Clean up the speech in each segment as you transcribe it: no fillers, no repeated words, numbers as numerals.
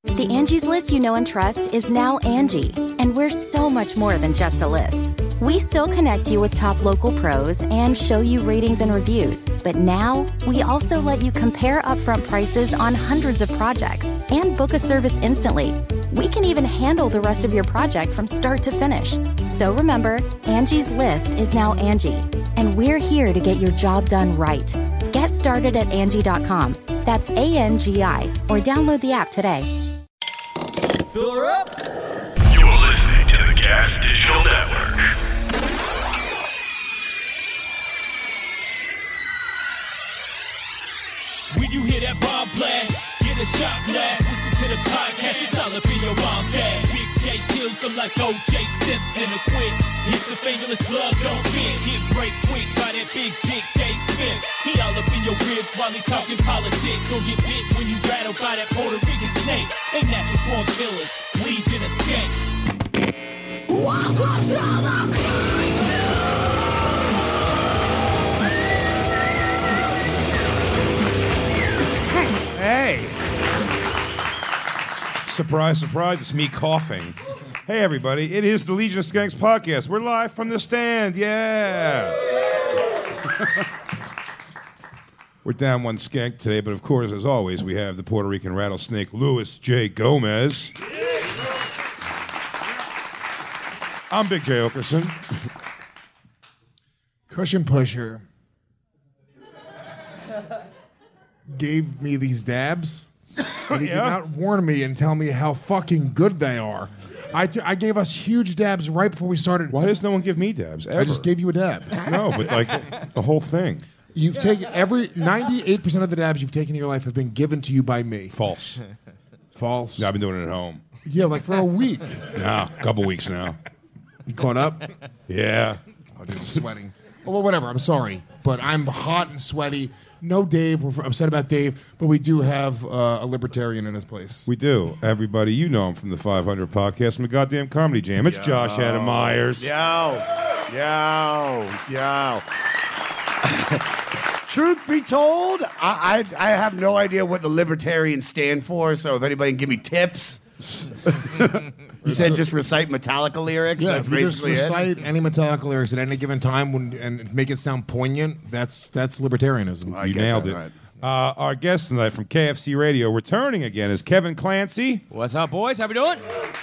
The Angie's List you know and trust is now Angie, and we're so much more than just a list. We still connect you with top local pros and show you ratings and reviews, but now we also let you compare upfront prices on hundreds of projects and book a service instantly. We can even handle the rest of your project from start to finish. So remember, Angie's List is now Angie, and we're here to get your job done right. Get started at Angie.com. That's ANGI, or download the app today. Fill her up. You're listening to the Gas Digital Network. When you hear that bomb blast, get a shot glass. Listen to the podcast, it's all up in your mom's ass. Big J kills them like O.J. Simpson. A quit, if the fingerless glove don't fit, get break quick by that big dick Dave Smith. He all up in your ribs while he talking politics. Or get bit when you rattled by that Puerto Rican snake. They natural born killers, legion of skanks. Welcome to the Hey. Surprise, surprise, it's me coughing. Hey, everybody, it is the Legion of Skanks podcast. We're live from the stand, yeah. We're down one skank today, but of course, as always, we have the Puerto Rican rattlesnake, Luis J. Gomez. I'm Big J. Okerson. Cushion Pusher gave me these dabs, and he did not warn me and tell me how fucking good they are. I gave us huge dabs right before we started. Why does no one give me dabs, ever? I just gave you a dab. No, but like the whole thing. You've taken 98% of the dabs you've taken in your life have been given to you by me. False. False. No, I've been doing it at home. Yeah, like for a week. No, a couple weeks now. You caught up? Yeah. Oh, just sweating. Well, whatever. I'm sorry, but I'm hot and sweaty. No Dave. We're upset about Dave, but we do have a libertarian in his place. We do. Everybody, you know him from the 500 podcast from the goddamn Comedy Jam. It's Josh Adam Myers. Yo. Truth be told, I have no idea what the libertarians stand for, so if anybody can give me tips. You said just recite Metallica lyrics? Yeah, that's if you just basically recite any Metallica lyrics at any given time and make it sound poignant, that's libertarianism. You nailed it. Right. Our guest tonight from KFC Radio, returning again, is Kevin Clancy. What's up, boys? How we doing?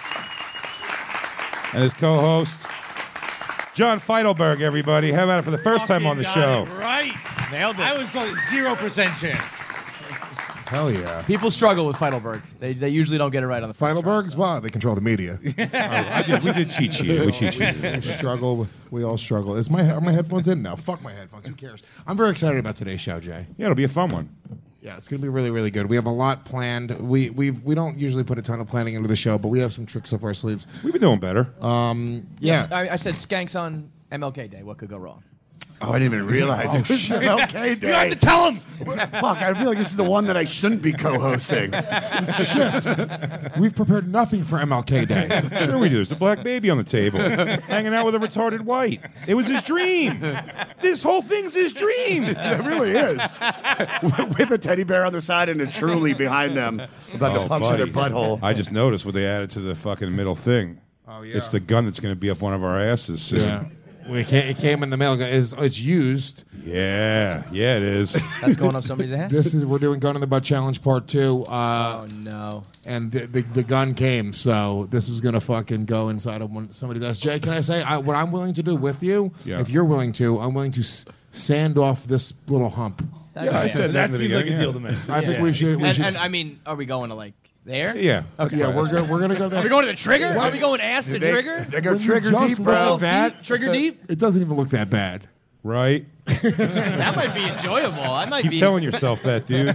And his co-host, John Feidelberg, everybody. How about it for the first time on the show? Right. Nailed it. I was like 0% chance. Hell yeah. People struggle with Feidelberg. They usually don't get it right on the first Feidelbergs, well, they control the media. We did cheat sheet. We cheat sheet. We all struggle. Are my headphones in? No, fuck my headphones. Who cares? I'm very excited about today's show, Jay. Yeah, it'll be a fun one. Yeah, it's going to be really, really good. We have a lot planned. We don't usually put a ton of planning into the show, but we have some tricks up our sleeves. We've been doing better. Yes, I said skanks on MLK Day. What could go wrong? Oh, I didn't even realize it was MLK Day. You have to tell him. Fuck, I feel like this is the one that I shouldn't be co-hosting. Shit. We've prepared nothing for MLK Day. Sure we do. There's a black baby on the table, hanging out with a retarded white. It was his dream. This whole thing's his dream. It really is. With a teddy bear on the side and a truly behind them about to puncture their butthole. I just noticed what they added to the fucking middle thing. Oh, yeah. It's the gun that's going to be up one of our asses soon. Yeah. It came in the mail. It's used. Yeah, it is. That's going up somebody's ass? We're doing Gun in the Butt Challenge Part 2. Oh, no. And the gun came, so this is going to fucking go inside of somebody's ass. Jay, can I say what I'm willing to do with you? Yeah. If you're willing to, I'm willing to sand off this little hump. I said That seems like a deal to me. I think we should. And I mean, are we going to like there? Yeah. Okay. Yeah, we're gonna go there. Are we going to the trigger? Are we going ass to trigger? They go When you trigger just deep, look bro. at that, Trigger deep? it doesn't even look that bad. Right? That might be enjoyable. I might Keep be. telling yourself that, dude.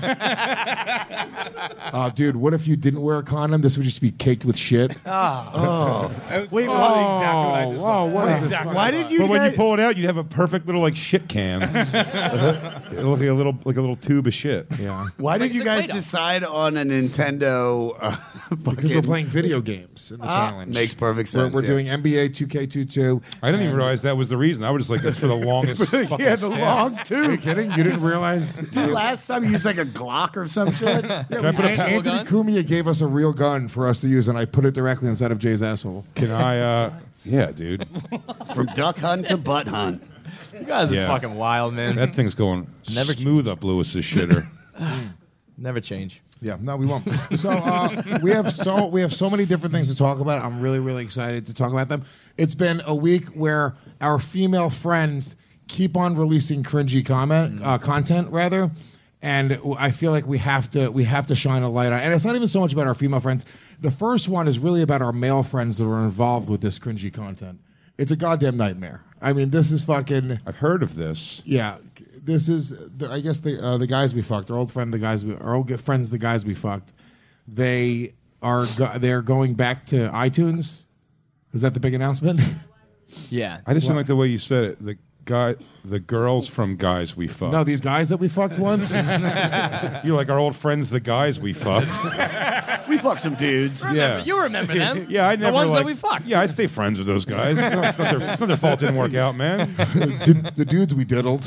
Oh, dude, what if you didn't wear a condom? This would just be caked with shit. Wait, exactly what I just thought. What is this? Exactly. Why did you But when you guys... pull it out, you'd have a perfect little like shit can. It'll look like a little tube of shit. Yeah. Why did It's you like guys Play-Doh. decide on a Nintendo? Because we're playing video games in the challenge. Makes perfect sense. We're yeah. doing NBA 2K22. I didn't even realize that was the reason. I was just like, that's for the longest fucking Yeah, the long Are you tube. kidding? You didn't realize? The last time you used like a Glock or some shit. Anthony Cumia gave us a real gun for us to use, and I put it directly inside of Jay's asshole. Can I? Yeah, dude. From duck hunt to butt hunt. You guys are Yeah. fucking wild, man. That thing's going smooth up Lewis's shitter. Never change. Yeah, no, we won't. So we have so many different things to talk about. I'm really, really excited to talk about them. It's been a week where our female friends keep on releasing cringy content, rather, and I feel like we have to shine a light on. And it's not even so much about our female friends. The first one is really about our male friends that are involved with this cringy content. It's a goddamn nightmare. I mean, this is fucking. I've heard of this. Yeah, this is. I guess the guys we fucked, our old good friends, the guys we fucked. They're going back to iTunes. Is that the big announcement? Yeah. I just didn't like the way you said it. The girls from guys we fucked. No, these guys that we fucked once. You're like our old friends, the guys we fucked. We fucked some dudes. Yeah. You remember them. Yeah, I never. The ones like, that we fucked. Yeah, I stay friends with those guys. It's not their fault it didn't work out, man. The dudes we diddled.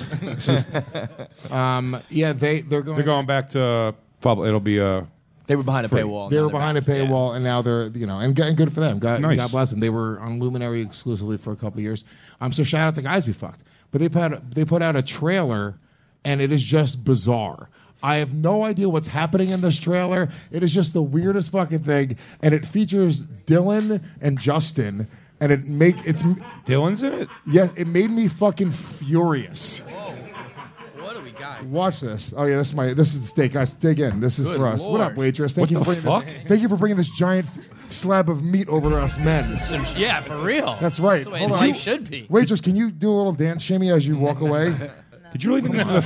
Yeah, they're going back to public. It'll be They were behind a Free. paywall. They Now were they're behind a back. paywall, and now they're and good for them. God, Nice. God bless them. They were on Luminary exclusively for a couple of years. So shout out to guys we fucked. But they put out a trailer, and it is just bizarre. I have no idea what's happening in this trailer. It is just the weirdest fucking thing, and it features Dylan and Justin, and it's Dylan's in it. yeah, it made me fucking furious. What do we got? Watch this. Oh yeah, this is the steak, guys. Dig in. This is Good for us. What up, Lord. waitress? Thank you for bringing this. Thank you for bringing this giant slab of meat over to us men. Yeah, for real. That's right. That's the way Hold on. life should be. Waitress, can you do a little dance shimmy as you walk away? Did you really think this was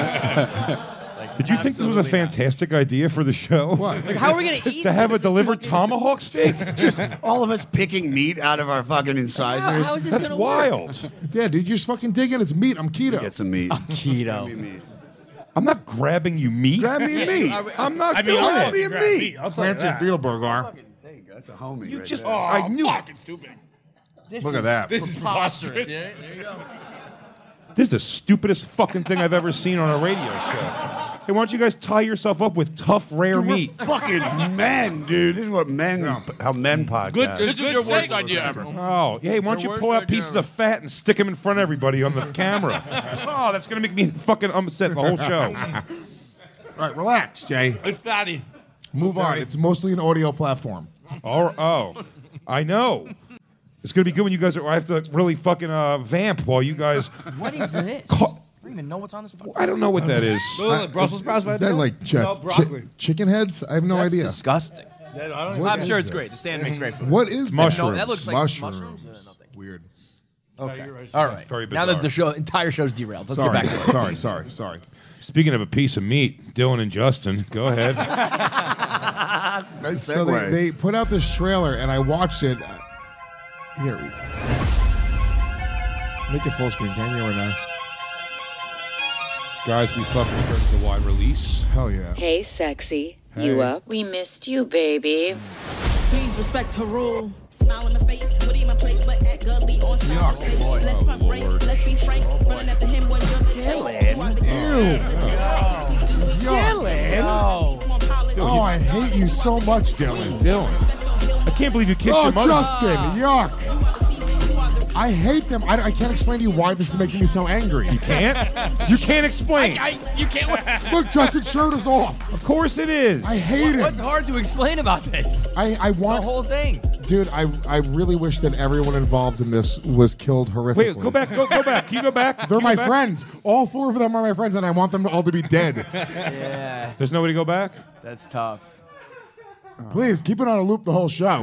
Did you think this was a fantastic idea for the show? What? Like, how are we gonna eat To have a this? delivered tomahawk steak? Just all of us picking meat out of our fucking incisors. How is this That's gonna work? wild. Yeah, dude, you just fucking dig in. It's meat. I'm keto. Get some meat. Keto. I'm not grabbing you meat. Grab me a meat. I'm not doing Grab me it. a meat. Clancy and Fiedelberg. There you go. That's a homie. You right just, there. I knew it. It's too big. Look at that. This is preposterous. Yeah, there you go. This is the stupidest fucking thing I've ever seen on a radio show. Hey, why don't you guys tie yourself up with tough, rare Dude, we're meat? fucking men, dude. This is what men, how men podcast. This is your worst idea ever. Oh, hey, why don't you pull out pieces of fat and stick them in front of everybody on the camera? Oh, that's going to make me fucking upset the whole show. All right, relax, Jay. It's fatty. Move on. It's mostly an audio platform. Oh, I know. It's going to be good when you guys I have to really fucking vamp while you guys... What is this? I don't even know what's on this. I don't know what that is. Brussels sprouts. Is that like broccoli. chicken heads? I have no That's idea. disgusting. I'm is sure it's this? great. The stand makes great food. What is Mushrooms. No, that looks like mushrooms. Mushrooms. Yeah, nothing. Weird. Okay. All right. Very Now that bizarre. the entire show's derailed, let's get back to it. Sorry. Speaking of a piece of meat, Dylan and Justin, go ahead. Nice So segue. they put out this trailer, and I watched it. Here we go. Make it full screen, can you, or no? Guys, we fucking returns to wide release. Hell yeah. Hey, sexy. Hey. You up? We missed you, baby. Please respect her rule. Smile in my face, Woody in my place, but act gully on stage. Let's pump brakes, let's be frank. Running after him when you're the Oh, I hate you so much, Dylan. Dylan. I can't believe you kissed Oh, your mother. Justin, yuck. I hate them. I can't explain to you why this is making me so angry. You can't explain. You can't. Look, Justin's shirt is off. Of course it is. I hate it. What's hard to explain about this? I want The whole thing. Dude, I really wish that everyone involved in this was killed horrifically. Wait, go back. Go back. Can you go back? They're Can you my go back? friends. All four of them are my friends, and I want them all to be dead. Yeah, There's no way to go back? that's tough. Please, keep it on a loop the whole show.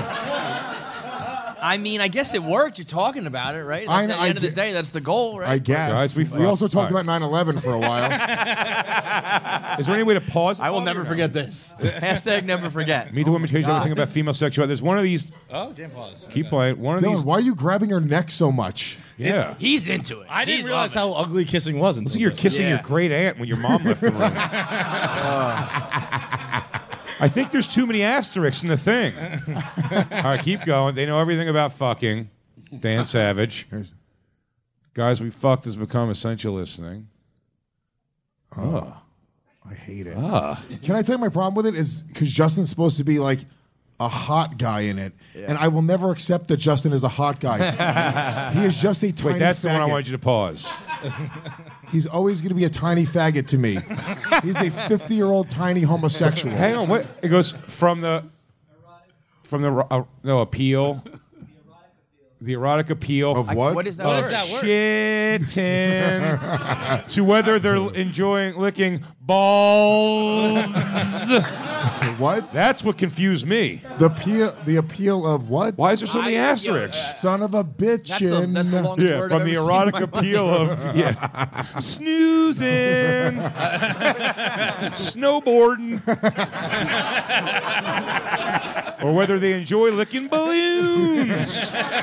I mean, I guess it worked. You're talking about it, right? I At know, the I end of the get- day, that's the goal, right? I guess. Guys, we also talked all right. about 9/11 for a while. Is there any way to pause? I will Bobby, never or no? forget this. Hashtag never forget. Meet the Women Change God. Everything about female sexuality. There's one of these. Oh, damn pause. Keep playing. One of Dylan, these. why are you grabbing your neck so much? Yeah. He's into it. I didn't He's realize loving how ugly kissing was until Looks like you're this. kissing your Yeah. great aunt when your mom left the room. I think there's too many asterisks in the thing. All right, keep going. They know everything about fucking. Dan Savage. Guys We Fucked has become essential listening. Oh. I hate it. Ah. Can I tell you my problem with it is because Justin's supposed to be like a hot guy in it, and I will never accept that Justin is a hot guy. He is just a tiny Wait, that's the one I faggot. wanted you to pause. He's always going to be a tiny faggot to me. He's a 50-year-old tiny homosexual. Hang on, what? It goes from the appeal. The erotic appeal Of what? What is that of word? shitting to whether they're enjoying licking balls. What? That's what confused me. The appeal of what? Why is there so many asterisks? Son of a bitch. That's the longest Yeah, word from I've the ever erotic seen in my appeal life. of snoozing, snowboarding, or whether they enjoy licking balloons.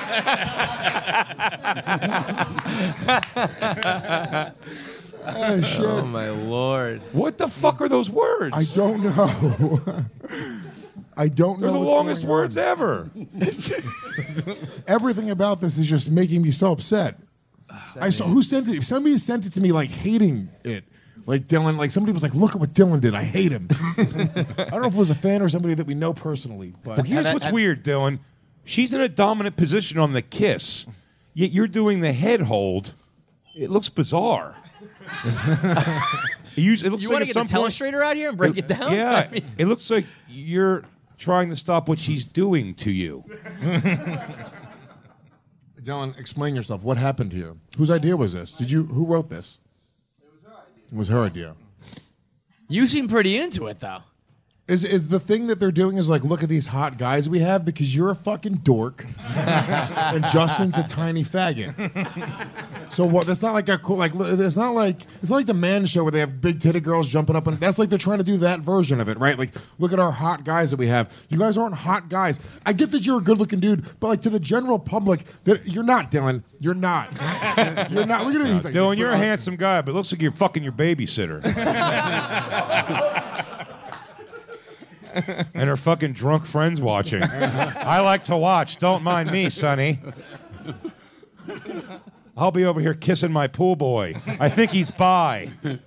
Oh, shit. Oh my lord! What the fuck are those words? I don't know. I don't They're know. the what's longest going words on. ever. Everything about this is just making me so upset. I saw who sent it. Somebody sent it to me like hating it. Like Dylan, like somebody was like, "Look at what Dylan did. I hate him." I don't know if it was a fan or somebody that we know personally, but Well, here's what's weird, Dylan. She's in a dominant position on the kiss, yet you're doing the head hold. It looks bizarre. It looks You like want at to get some the point, telestrator out here and break it down? yeah, I mean, it looks like you're trying to stop what she's doing to you. Dylan, explain yourself. What happened to you? Whose idea was this? Who wrote this? It was her idea. you seem pretty into it though. Is the thing that they're doing is like, look at these hot guys we have because you're a fucking dork and Justin's a tiny faggot. So what? That's not like a cool like. It's not like the Man Show where they have big titty girls jumping up and that's like they're trying to do that version of it, right? Like, look at our hot guys that we have. You guys aren't hot guys. I get that you're a good-looking dude, but like to the general public, that you're not, Dylan. You're not. You're not. Look at this. Like, Dylan, you're a handsome guy, but it looks like you're fucking your babysitter. And her fucking drunk friends watching. I like to watch. Don't mind me, Sonny. I'll be over here kissing my pool boy. I think he's bi.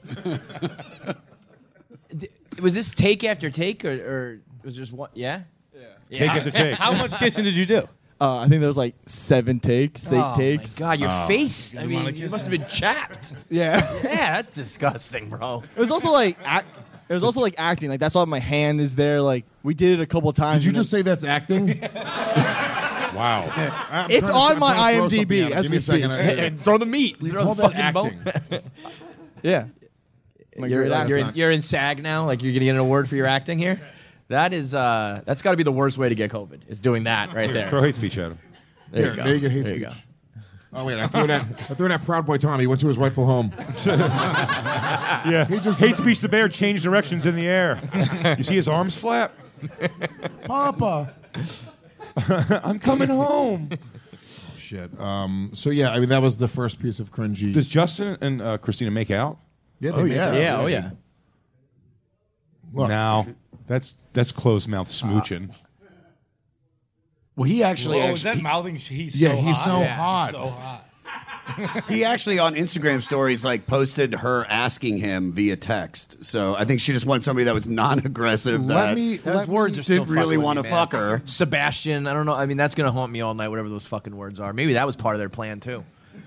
Was this take after take, or was just one? Yeah. Take after take. How much kissing did you do? I think there was like 7 takes, 8 takes. My God, your face! I mean, you must have been chapped. Yeah. Yeah, that's disgusting, bro. It was also like acting. Like that's why my hand is there. Like we did it a couple of times. Did you just say that's acting? Wow. It's on my IMDb as we speak. And throw the meat. Throw the fucking bone. Yeah. You're in SAG now. Like you're gonna get an award for your acting here. That is that's got to be the worst way to get COVID. Is doing that right there. Throw hate speech at him. There you go. Now you get hate There speech. you go. Oh wait, I threw that Proud Boy Tom. He went to his rightful home. Yeah. He just hate speech. The bear changed directions in the air. You see his arms flap? Papa. I'm coming home. Shit. So yeah, I mean that was the first piece of cringy. Does Justin and Christina make out? Yeah. They make out. Yeah. Oh yeah. Look, No. That's closed mouth smooching. Well, he actually, Oh, is that mouthing? He's Yeah, so he's hot. so hot. So hot. he actually on Instagram stories like posted her asking him via text. So I think she just wanted somebody that was non-aggressive. Those words are still didn't really want to to fuck her. Sebastian, I don't know. I mean, that's gonna haunt me all night. Whatever those fucking words are. Maybe that was part of their plan too.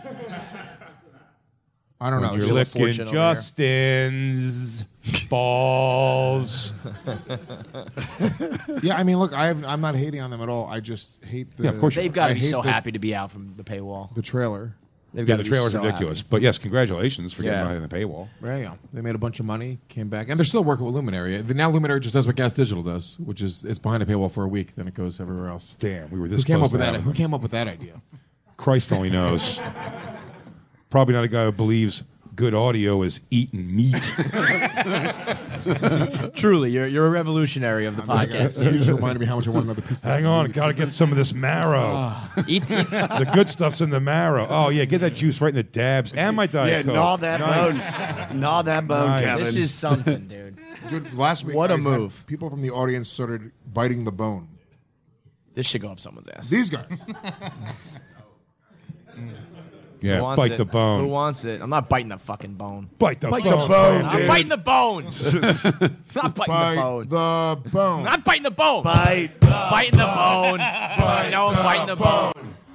I don't know. You're Just- licking fortune over here. Justin's balls. Yeah, I mean, look, I'm not hating on them at all. I just hate the. Yeah, of course you They've got I to be hate so the- happy to be out from the paywall. The trailer. They've Yeah, got the trailer's ridiculous. But yes, congratulations for getting Yeah. behind the paywall. There you go. They made a bunch of money, came back, and they're still working with Luminary. Now Luminary just does what Gas Digital does, which is it's behind a paywall for a week, then it goes everywhere else. Damn, we were this Who came close up with to that? having Who them. came up with that idea? Christ only knows. Probably not a guy who believes good audio is eating meat. Truly, you're a revolutionary of the podcast. You just reminded me how much I want another piece. Hang on, got to get some of this marrow. Eat The good stuff's in the marrow. Oh yeah, get that juice right in the dabs and my Diet Yeah, Coke. gnaw that Nice. bone. Gnaw that bone, Nice. Kevin. This is something, dude. Dude, last week, What a I had move. People from the audience started biting the bone. This should go up someone's ass. These guys. Yeah, Who wants bite it? the bone. Who wants it? I'm not biting the fucking bone. Bite the Bite bone. the bone, I'm dude. biting the bone. not biting Bite the bone. the bone. Not biting the bone. Biting the bone. No, I'm biting the bone.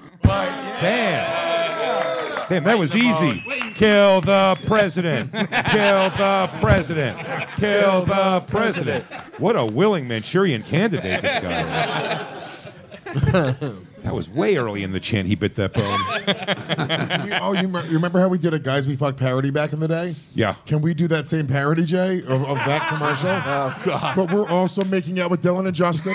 Damn, that was easy. Kill the president. Kill the president. Kill the president. What a willing Manchurian candidate this guy is. That was way early in the chant he bit that bone. You remember how we did a Guys We Fuck parody back in the day? Yeah. Can we do that same parody, Jay, of that commercial? Oh, God. But we're also making out with Dylan and Justin.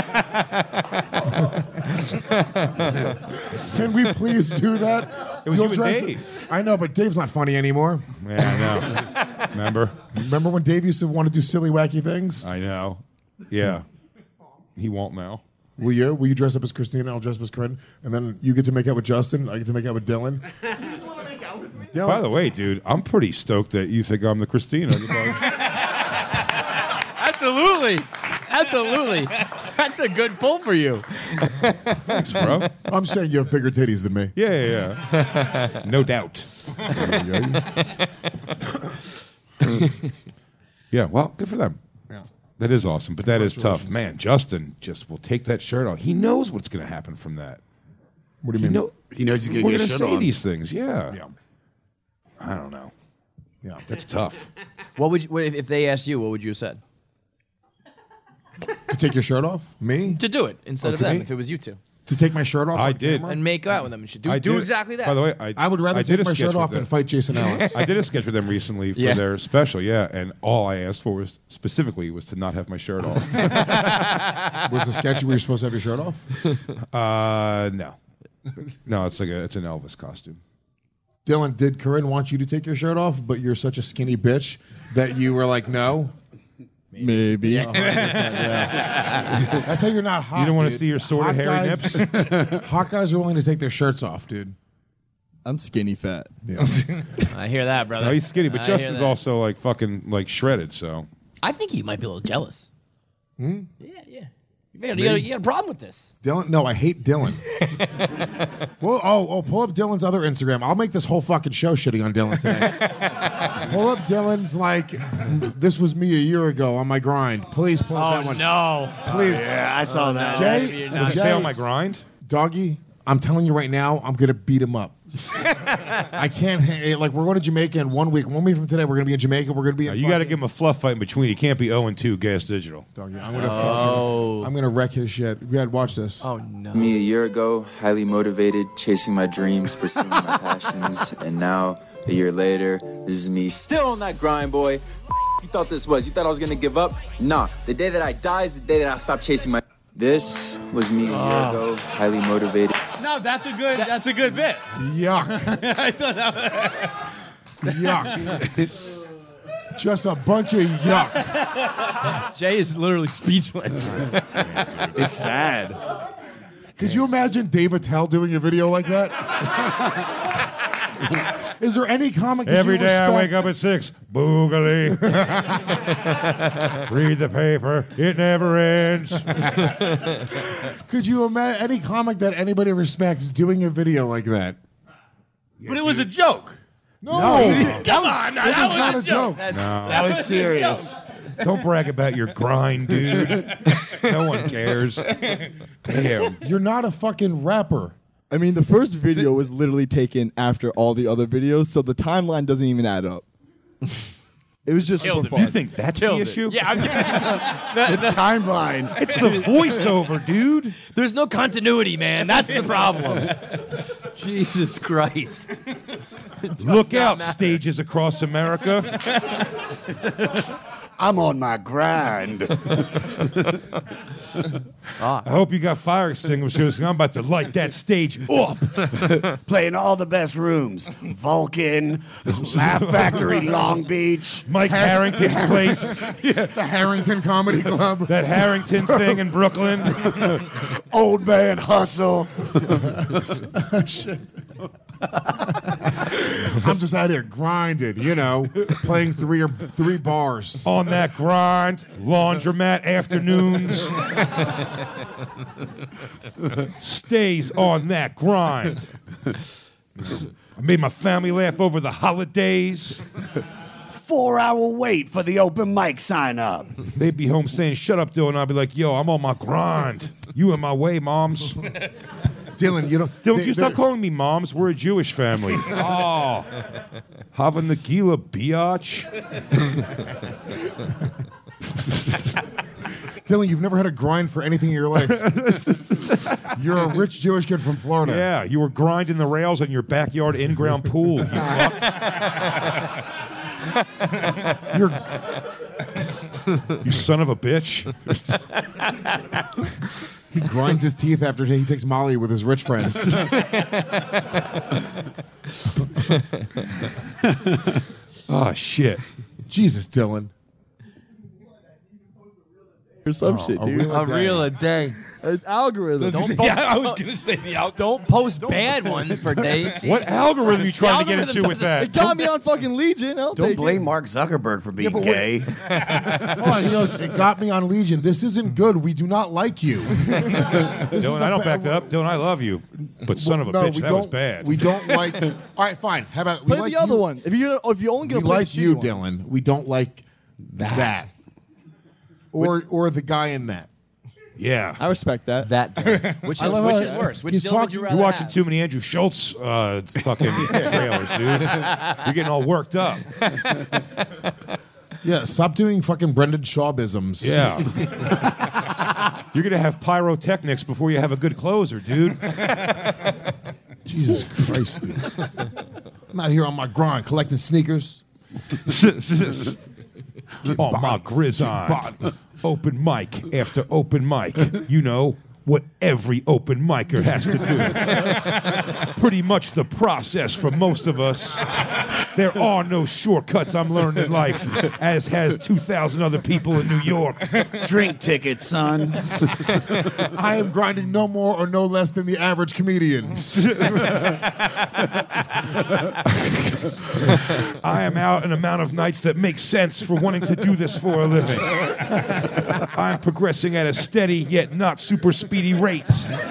Can we please do that? It was you and Dave. I know, but Dave's not funny anymore. Yeah, I know. Remember? Remember when Dave used to want to do silly, wacky things? I know. Yeah. He won't now. Will you? Will you dress up as Christina? I'll dress up as Corinne. And then you get to make out with Justin. I get to make out with Dylan. You just want to make out with me. Dylan. By the way, dude, I'm pretty stoked that you think I'm the Christina. Absolutely. Absolutely. That's a good pull for you. Thanks, bro. I'm saying you have bigger titties than me. Yeah. No doubt. Yeah, well, good for them. Yeah. That is awesome, but that is tough. Man, Justin just will take that shirt off. He knows what's going to happen from that. What do you mean? He knows he's going to We're get going a to shirt say on. these things. Yeah. I don't know. Yeah. That's tough. What would you, if they asked you? What would you have said? To take your shirt off? Me? To do it instead of to them. me? If it was you two, To take my shirt off? I on did. camera? and make out with them, and should do I did- exactly that. By the way, I would rather did take a my sketch shirt with off them. than fight Jason Ellis. I did a sketch with them recently for Yeah. their special, and all I asked for was specifically was to not have my shirt off. Was the sketch where you're supposed to have your shirt off? No, it's an Elvis costume. Dylan, did Corinne want you to take your shirt off, but you're such a skinny bitch that you were like, no? Maybe. 100%, yeah. That's how you're not hot. You don't want to dude. see your sort of Hot hairy guys- nips? Hot guys are willing to take their shirts off, dude. I'm skinny fat. Yeah. I hear that, brother. No, he's skinny, but I hear Justin's that. also like fucking like shredded. So I think he might be a little jealous. Yeah. You got a problem with this. Dylan? No, I hate Dylan. Well, pull up Dylan's other Instagram. I'll make this whole fucking show shitting on Dylan today. Pull up Dylan's this was me a year ago on my grind. Please pull up that one. No. Please. Yeah, I saw that. Jay, does it say on my grind? Doggy, I'm telling you right now, I'm going to beat him up. I can't, we're going to Jamaica in 1 week. 1 week from today, we're going to be in Jamaica. We're going to be in You got to give him a fluff fight in between. He can't be 0-2 Gas Digital. Doggy, I'm going to wreck his shit. We had to watch this. Oh no. Me a year ago, highly motivated, chasing my dreams, pursuing my passions, and now, a year later, this is me still on that grind, boy. You thought this was? You thought I was gonna give up? Nah, the day that I die is the day that I stop chasing my... This was me a year ago, highly motivated. No, that's a good bit. Yuck. I thought that Yuck. Just a bunch of yuck. Jay is literally speechless. It's sad. Could you imagine Dave Attell doing a video like that? Is there any comic that Every you day I respect? wake up at 6. Boogly. Read the paper. It never ends. Could you imagine any comic that anybody respects doing a video like that? But it was a joke. No, Come on, it was not a joke. That was serious. Don't brag about your grind, dude. No one cares. Damn. You're not a fucking rapper. I mean, the first video was literally taken after all the other videos, so the timeline doesn't even add up. It was just for fun. You think that's the issue? Yeah. The timeline. It's the voiceover, dude. There's no continuity, man. That's the problem. Jesus Christ. Look out, stages across America. I'm on my grind. I hope you got fire extinguishers. I'm about to light that stage up. Playing all the best rooms. Vulcan, Laugh Factory, Long Beach. Mike Harrington's place. The Harrington Comedy Club. That Harrington thing in Brooklyn. Old Man Hustle. I'm just out here grinding, playing three bars. On that grind. Laundromat afternoons. Stays on that grind. I made my family laugh over the holidays. 4-hour wait for the open mic sign up. They'd be home saying, "Shut up, Dylan." I'd be like, "Yo, I'm on my grind. You in my way, moms." Dylan, you don't. Dylan, you stop calling me moms. We're a Jewish family. Oh, Hava Nagila, biatch. Dylan, you've never had a grind for anything in your life. You're a rich Jewish kid from Florida. Yeah, you were grinding the rails in your backyard in-ground pool. You fuck. You son of a bitch. He grinds his teeth after he takes Molly with his rich friends. Oh, shit. Jesus, Dylan. Or some shit, dude. A reel a day. It's algorithm. I was gonna say the Don't post bad ones per day. What algorithm are you trying to get algorithm into with that? It got me on fucking Legion. Don't blame Mark Zuckerberg for being gay. He goes, it got me on Legion. This isn't good. We do not like you. Dylan, I don't back that up. Dylan, I love you. But son of a bitch, that was bad. We don't like... All right, fine. How about... Play we like the other you. one. If you're only gonna We play like the you, shitty ones. Dylan. We don't like that. Or the guy in that. Yeah. I respect that. Which I is love which how is worse? Which he's deal would talking- you You're rather watching have? too many Andrew Schultz fucking trailers, dude. You're getting all worked up. Yeah, stop doing fucking Brendan Schaubisms. Yeah. You're going to have pyrotechnics before you have a good closer, dude. Jesus Christ, dude. I'm out here on my grind collecting sneakers. On my grizzon. Open mic after open mic. You know what every open micer has to do. Pretty much the process for most of us. There are no shortcuts, I'm learning in life, as has 2,000 other people in New York. Drink tickets, son. I am grinding no more or no less than the average comedian. I am out an amount of nights that makes sense for wanting to do this for a living. I'm progressing at a steady yet not super speedy rate.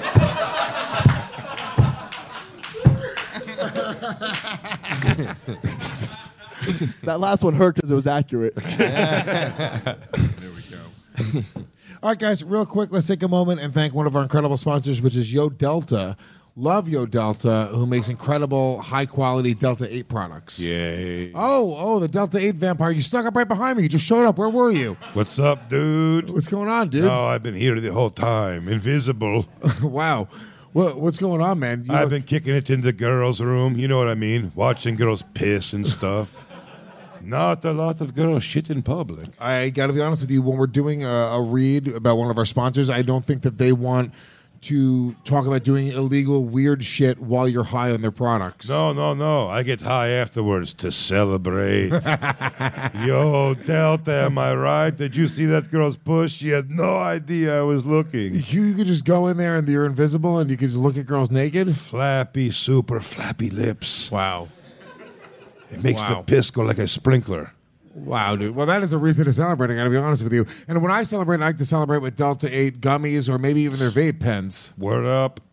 That last one hurt because it was accurate. There we go. All right, guys, real quick, let's take a moment and thank one of our incredible sponsors, which is Yo Delta. Love Yo Delta, who makes incredible, high-quality Delta 8 products. Yay. Oh, the Delta 8 vampire. You snuck up right behind me. You just showed up. Where were you? What's up, dude? What's going on, dude? Oh, I've been here the whole time. Invisible. Wow. What's going on, man? I've been kicking it in the girls' room. You know what I mean? Watching girls piss and stuff. Not a lot of girls shit in public. I got to be honest with you. When we're doing a read about one of our sponsors, I don't think that they want to talk about doing illegal, weird shit while you're high on their products. No. I get high afterwards to celebrate. Yo, Delta, am I right? Did you see that girl's push? She had no idea I was looking. You could just go in there and you're invisible and you could just look at girls naked? Flappy, super flappy lips. Wow. It makes the piss go like a sprinkler. Wow, dude. Well, that is a reason to celebrate, I got to be honest with you. And when I celebrate, I like to celebrate with Delta 8 gummies or maybe even their vape pens. Word up.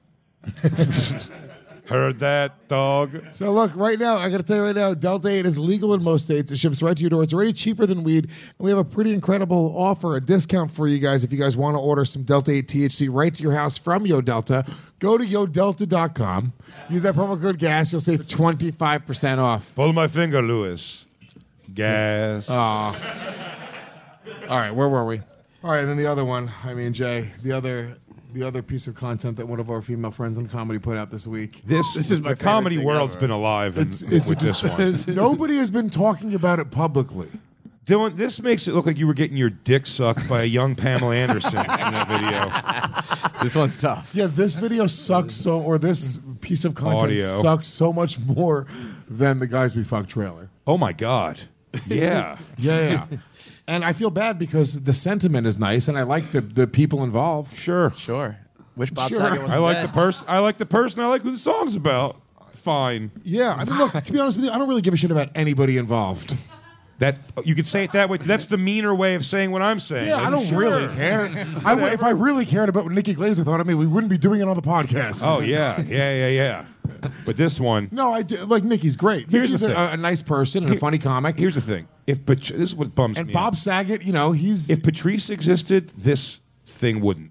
Heard that, dog. So look, right now, I got to tell you right now, Delta 8 is legal in most states. It ships right to your door. It's already cheaper than weed. And we have a pretty incredible offer, a discount for you guys if you guys want to order some Delta 8 THC right to your house from Yo Delta. Go to yodelta.com. Use that promo code GAS. You'll save 25% off. Pull my finger, Lewis. Gas. All right, where were we? All right, and then the other one. I mean, Jay, the other piece of content that one of our female friends on comedy put out this week. This is my comedy world's been alive with this one. Nobody has been talking about it publicly. Dylan, this makes it look like you were getting your dick sucked by a young Pamela Anderson in that video. This one's tough. Yeah, this video sucks or this piece of content sucks so much more than the Guys We Fuck trailer. Oh my God. Yeah. Yeah. And I feel bad because the sentiment is nice and I like the people involved. Sure. Wish Bob Sure. Saget wasn't I like dead. the person. I like the person. I like who the song's about. Fine. Yeah, I mean, look, to be honest with you, I don't really give a shit about anybody involved. That you could say it that way. That's the meaner way of saying what I'm saying. Yeah, Like, I don't sure. really care. If I really cared about what Nikki Glaser thought of me, we wouldn't be doing it on the podcast. Oh yeah. But this one, No, I do. Like Nikki's great. Here's Nikki's the thing. a nice person and a funny comic. here's the thing: if this is what bums and me. Bob out. Saget, he's If Patrice existed, this thing wouldn't.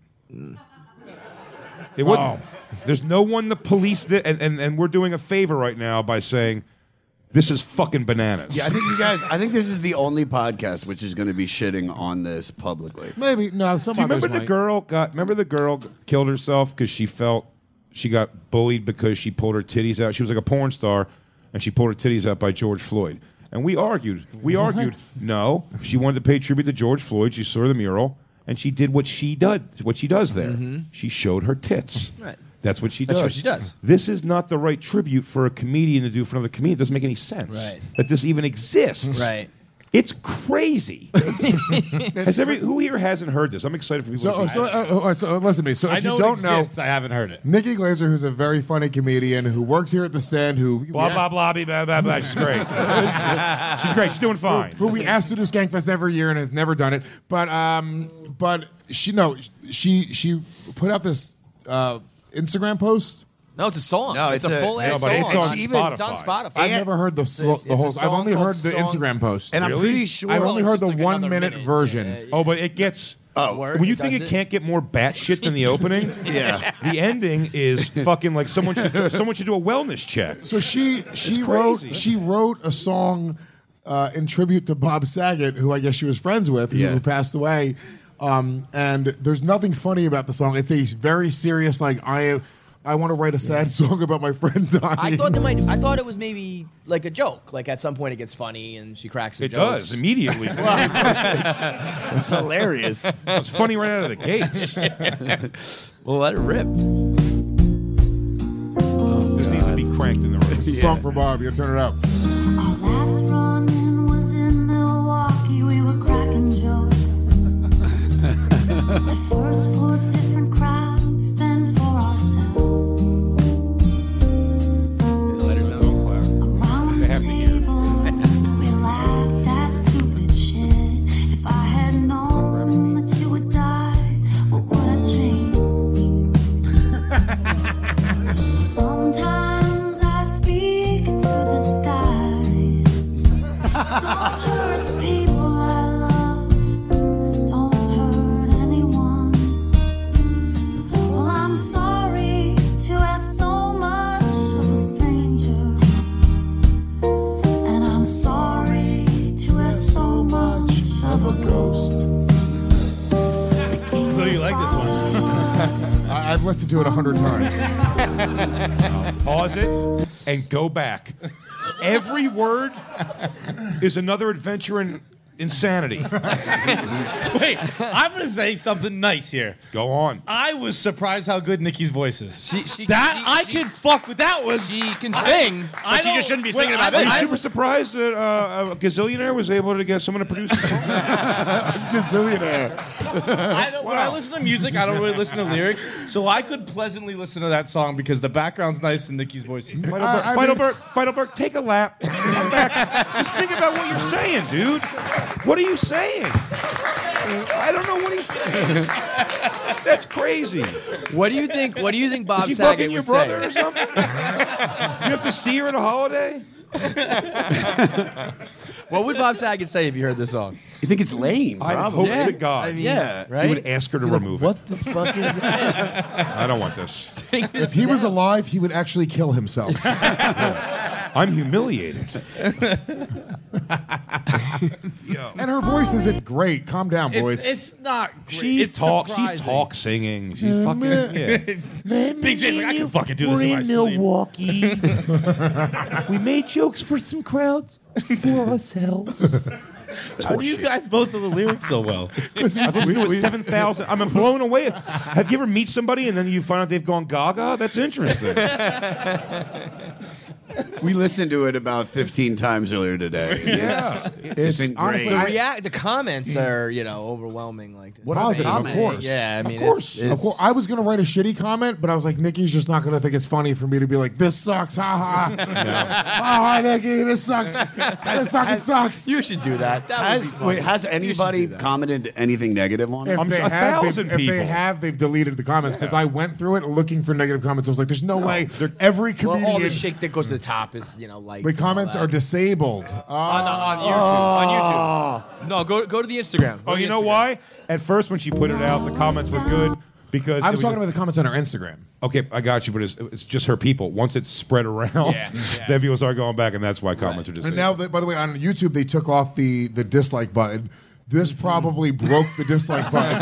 It wouldn't. There's no one to police this, and we're doing a favor right now by saying this is fucking bananas. Yeah, I think this is the only podcast which is going to be shitting on this publicly. maybe no. Some Do you others remember might. the girl killed herself because she felt she got bullied because she pulled her titties out. She was like a porn star, and she pulled her titties out by George Floyd. And we argued. No, she wanted to pay tribute to George Floyd. She saw the mural, and she did what she does. What she does there. She showed her tits. Right. That's what she does. That's what she does. This is not the right tribute for a comedian to do for another comedian. It doesn't make any sense Right. that this even exists. Right. It's crazy. Who here hasn't heard this? I'm excited for people. So listen to me. So I if know you don't it know, exists, I haven't heard it. Nikki Glaser, who's a very funny comedian who works here at the Stand, who Blah blah blah blah blah blah. She's great. She's great. She's doing fine. who we asked to do Skankfest every year and has never done it. But she put out this Instagram post. No, it's a song. No, it's it's a a- full ass no, but song. it's on It's on Spotify. I've never heard the whole. a I've only song heard the called Song- Instagram post. And I'm pretty sure I've only it's heard just the like 1 another minute minute. version. Yeah, Oh, but it gets. Word, When you it think does it can't get more batshit than the opening, Yeah. the ending is fucking like someone should do a wellness check. So she crazy. wrote a song in tribute to Bob Saget, who I guess she was friends with, who passed away. And there's nothing funny about the song. It's a very serious, like I want to write a sad song about my friend dying. I thought it was maybe like a joke. Like at some point it gets funny and she cracks some It jokes. does immediately. It's hilarious. It's funny right out of the gates. Well, let it rip. This needs to be cranked in the room. It's a song for Bob. You gotta turn it up. Our last run-in was in Milwaukee. We were cracking jokes. At first for different crowds, then for ourselves. Around They have the to hear. table, we laughed at stupid shit. If I had known that you would die, what would I change? Sometimes I speak to the sky. Don't hurt the people I love. Don't hurt anyone. Well, I'm sorry to ask so much of a stranger. And I'm sorry to ask so much of a ghost. So you like this one? I've listened to it 100 times. Pause it and go back. Every word is another adventure in insanity. Wait, I'm going to say something nice here. Go on. I was surprised how good Nikki's voice is. She I could fuck with that was. She can sing. I she just shouldn't be singing about Are you this. super surprised that a gazillionaire was able to get someone to produce a song? Gazillionaire. When I listen to music, I don't really listen to lyrics, so I could pleasantly listen to that song because the background's nice and Nikki's voice is. Feidelberg, take a lap. Come back. Just think about what you're saying, dude. What are you saying? I don't know what he's saying. That's crazy. What do you think? What do you think Bob Is he Saget fucking your would brother say? or something? You have to see her at a holiday? What would Bob Saget say if you heard this song? You think it's lame? I Probably. hope to God. I mean, Yeah. right? You would ask her to remove What the fuck is that? it. I don't want this. If he was alive, he would actually kill himself. I'm humiliated. And her voice isn't great. Calm down, boys. It's not. Great. She's it's talk surprising. singing. She's fucking yeah. Big J's like, I can fucking do this We're in my in sleep. Milwaukee. We made jokes for some crowds, for ourselves. How do you guys both know the lyrics so well? I've listened to it 7,000. I'm blown away. Have you ever meet somebody and then you find out they've gone gaga? That's interesting. We listened to it about 15 times earlier today. Yeah. It's been honestly, great. The comments are, overwhelming like this. Positive, of course. Yeah, I mean, of course. Of course. I was going to write a shitty comment, but I was like, Nikki's just not going to think it's funny for me to be like, this sucks, ha ha. Ha ha, Nikki, this sucks. This fucking sucks. You should do that. Has anybody commented anything negative on it? If they have, they've deleted the comments because I went through it looking for negative comments. I was like, "There's no way." Every comedian, all the shit that goes to the top is like. the comments are disabled. On YouTube. On YouTube. No, go to the Instagram. Oh, you know why? At first, when she put it out, the comments were good because I was talking about the comments on her Instagram. Okay, I got you, but it's just her people. Once it's spread around, then people start going back, and that's why comments are disabled. And now, by the way, on YouTube, they took off the dislike button. This probably broke the dislike button.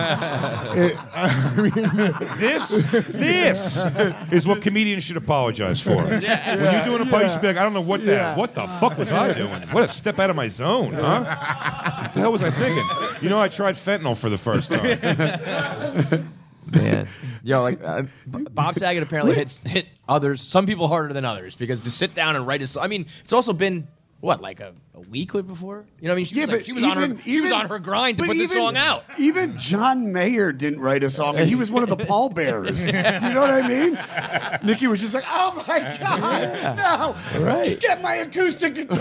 This is what comedians should apologize for. When you're doing a punch back, I don't know what the fuck was I doing? What a step out of my zone, huh? What the hell was I thinking? You know, I tried fentanyl for the first time. Man, Bob Saget apparently hit others, some people harder than others, because to sit down and write a song. I mean, it's also been like a week before. You know what I mean? She was on her grind to put this song out. Even John Mayer didn't write a song, and he was one of the pallbearers. Do you know what I mean? Nikki was just like, "Oh my God, no! Right. Get my acoustic guitar!"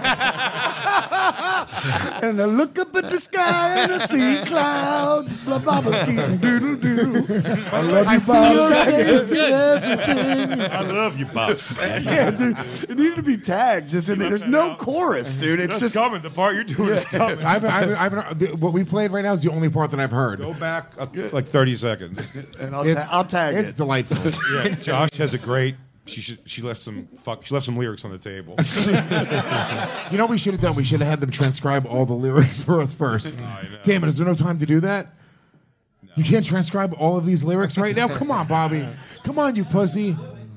And I look up at the sky and I see clouds. Blah blah blah, doodle doo. I love you, Bob Saget. I love you, Bob Saget. Yeah, dude, it needed to be tagged. Just in there. There's no chorus, dude. It's That's just coming. The part you're doing is coming. What we played right now is the only part that I've heard. Go back like 30 seconds. And I'll tag it. It's delightful. Yeah, Josh has a great. She left some lyrics on the table. You know what we should have done? We should have had them transcribe all the lyrics for us first. Damn it! Is there no time to do that? No. You can't transcribe all of these lyrics right now? Come on, Bobby. Come on, you pussy.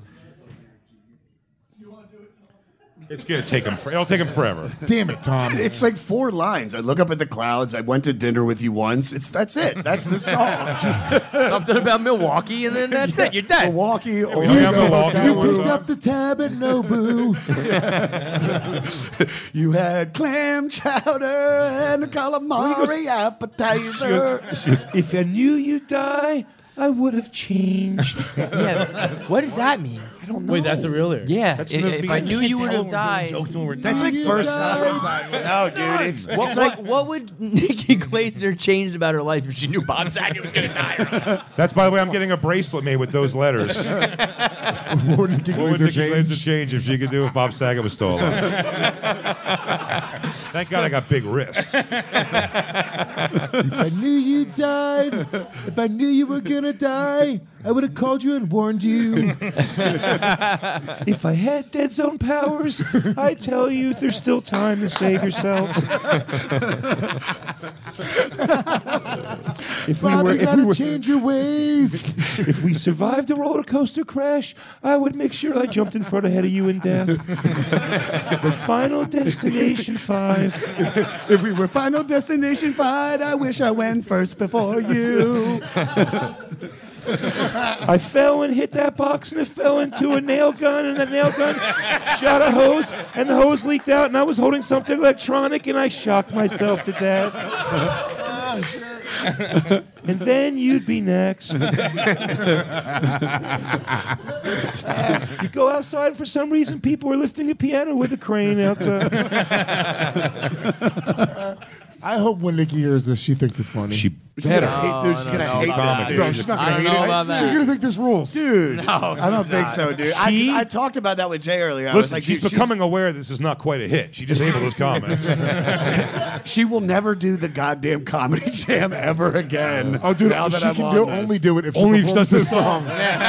It's gonna take him. It'll take him forever. Damn it, Tom. It's like 4 lines. I look up at the clouds. I went to dinner with you once. That's it. That's the song. Just something about Milwaukee, and then that's it. You're dead. Milwaukee. You picked up the tab at Nobu. You had clam chowder and a calamari appetizer. She goes, if I knew you'd die, I would have changed. What does that mean? I don't know. Wait, that's a real lyric. Yeah, if I knew you would have died. That's like first. No, dude. It's what would Nikki Glaser change about her life if she knew Bob Saget was going to die? That's, by the way, I'm getting a bracelet made with those letters. What would Nikki Glaser change if she could do if Bob Saget was still alive? Thank God I got big wrists. If I knew you died, if I knew you were gonna die, I would have called you and warned you. If I had dead zone powers, I'd tell you there's still time to save yourself. Bob, you gotta change your ways. If we survived a roller coaster crash, I would make sure I jumped in front ahead of you in death. But Final Destination 5. If we were Final Destination 5, I wish I went first before you. I fell and hit that box, and it fell into a nail gun, and the nail gun shot a hose, and the hose leaked out, and I was holding something electronic, and I shocked myself to death. And then you'd be next. You go outside, and for some reason, people are lifting a piano with a crane outside. I hope when Nikki hears this, she thinks it's funny. She better. She's gonna hate this. No, she's not gonna hate it. She's gonna think this rules. Dude, I don't think so, dude. I talked about that with Jay earlier. I was Listen, like, she's becoming aware this is not quite a hit. She disabled those comments. She will never do the goddamn comedy jam ever again. Oh, dude, now that she I'm can on this. only do it if she Only if performs she does this song.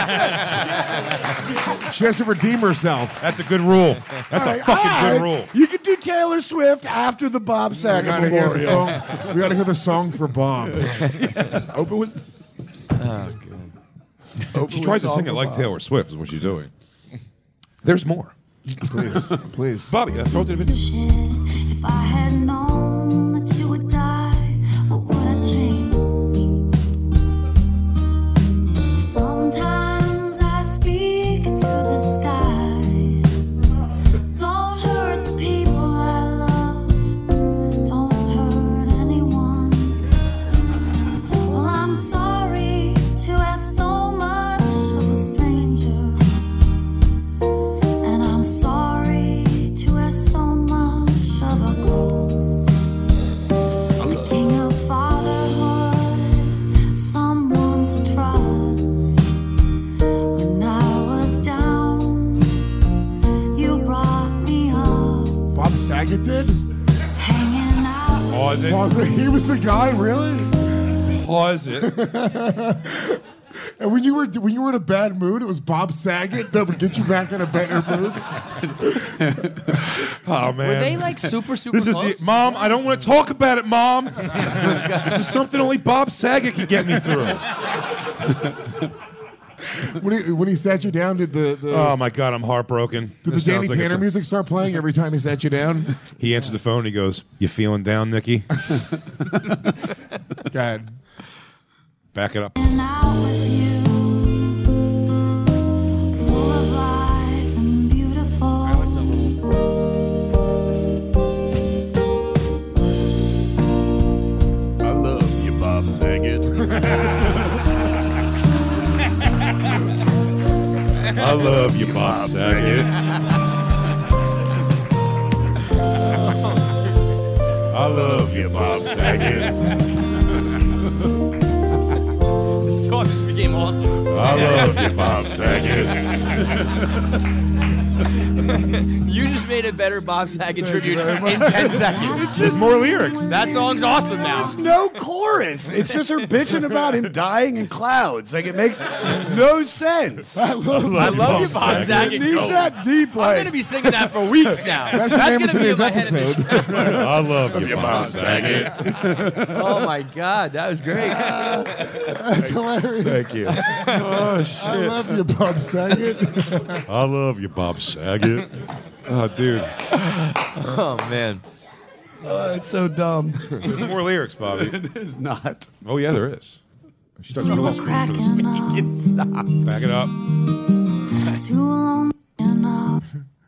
She has to redeem herself. That's a good rule. That's a fucking good rule. You can do Taylor Swift after the Bob Saget Memorial. We gotta hear the song for Bob. Open with. Oh, God. She tries to sing it like Taylor Swift is what she's doing. There's more. Please. Bobby, throw it to the video. If I had known that you would die, what would I change? Sometimes I speak to the sky. Don't hurt the people I love. Don't hurt anyone. Well, I'm sorry to ask so much of a stranger. And I'm sorry to ask so much of a ghost. Pause it. Pause it. He was the guy, really? Pause it. And when you were in a bad mood, it was Bob Saget that would get you back in a better mood. Oh man. Were they like super This is close? Mom, I don't want to talk about it, Mom. This is something only Bob Saget can get me through. When he sat you down, did the Oh my God, I'm heartbroken. did the This Danny sounds like Tanner it's a- music start playing every time he sat you down? He answered the phone and he goes, "You feeling down, Nikki?" God. Back it up. Out with you, full of life and beautiful. I love you, Bob Saget. I love you, Bob Saget. I love you, Bob Saget. This song just became awesome. I love you, Bob Saget. You just made a better Bob Saget tribute in 10 seconds. There's more lyrics. That song's awesome now. There's no chorus. It's just her bitching about him dying in clouds. Like, it makes no sense. I love you, Bob Saget. It needs that deep, I'm like. going to be singing that for weeks now. That's the name going of to be in today's my head. episode. I love you, Bob Saget. Oh my God, that was great. That's hilarious. Thank you. Oh shit. I love you, Bob Saget. I love you, Bob Saget. Oh, dude. Oh man. It's so dumb. There's more lyrics, Bobby. There's not. Oh yeah, there is. She starts We with were a screen for this. cracking up, Stop. Back it up. too lonely enough.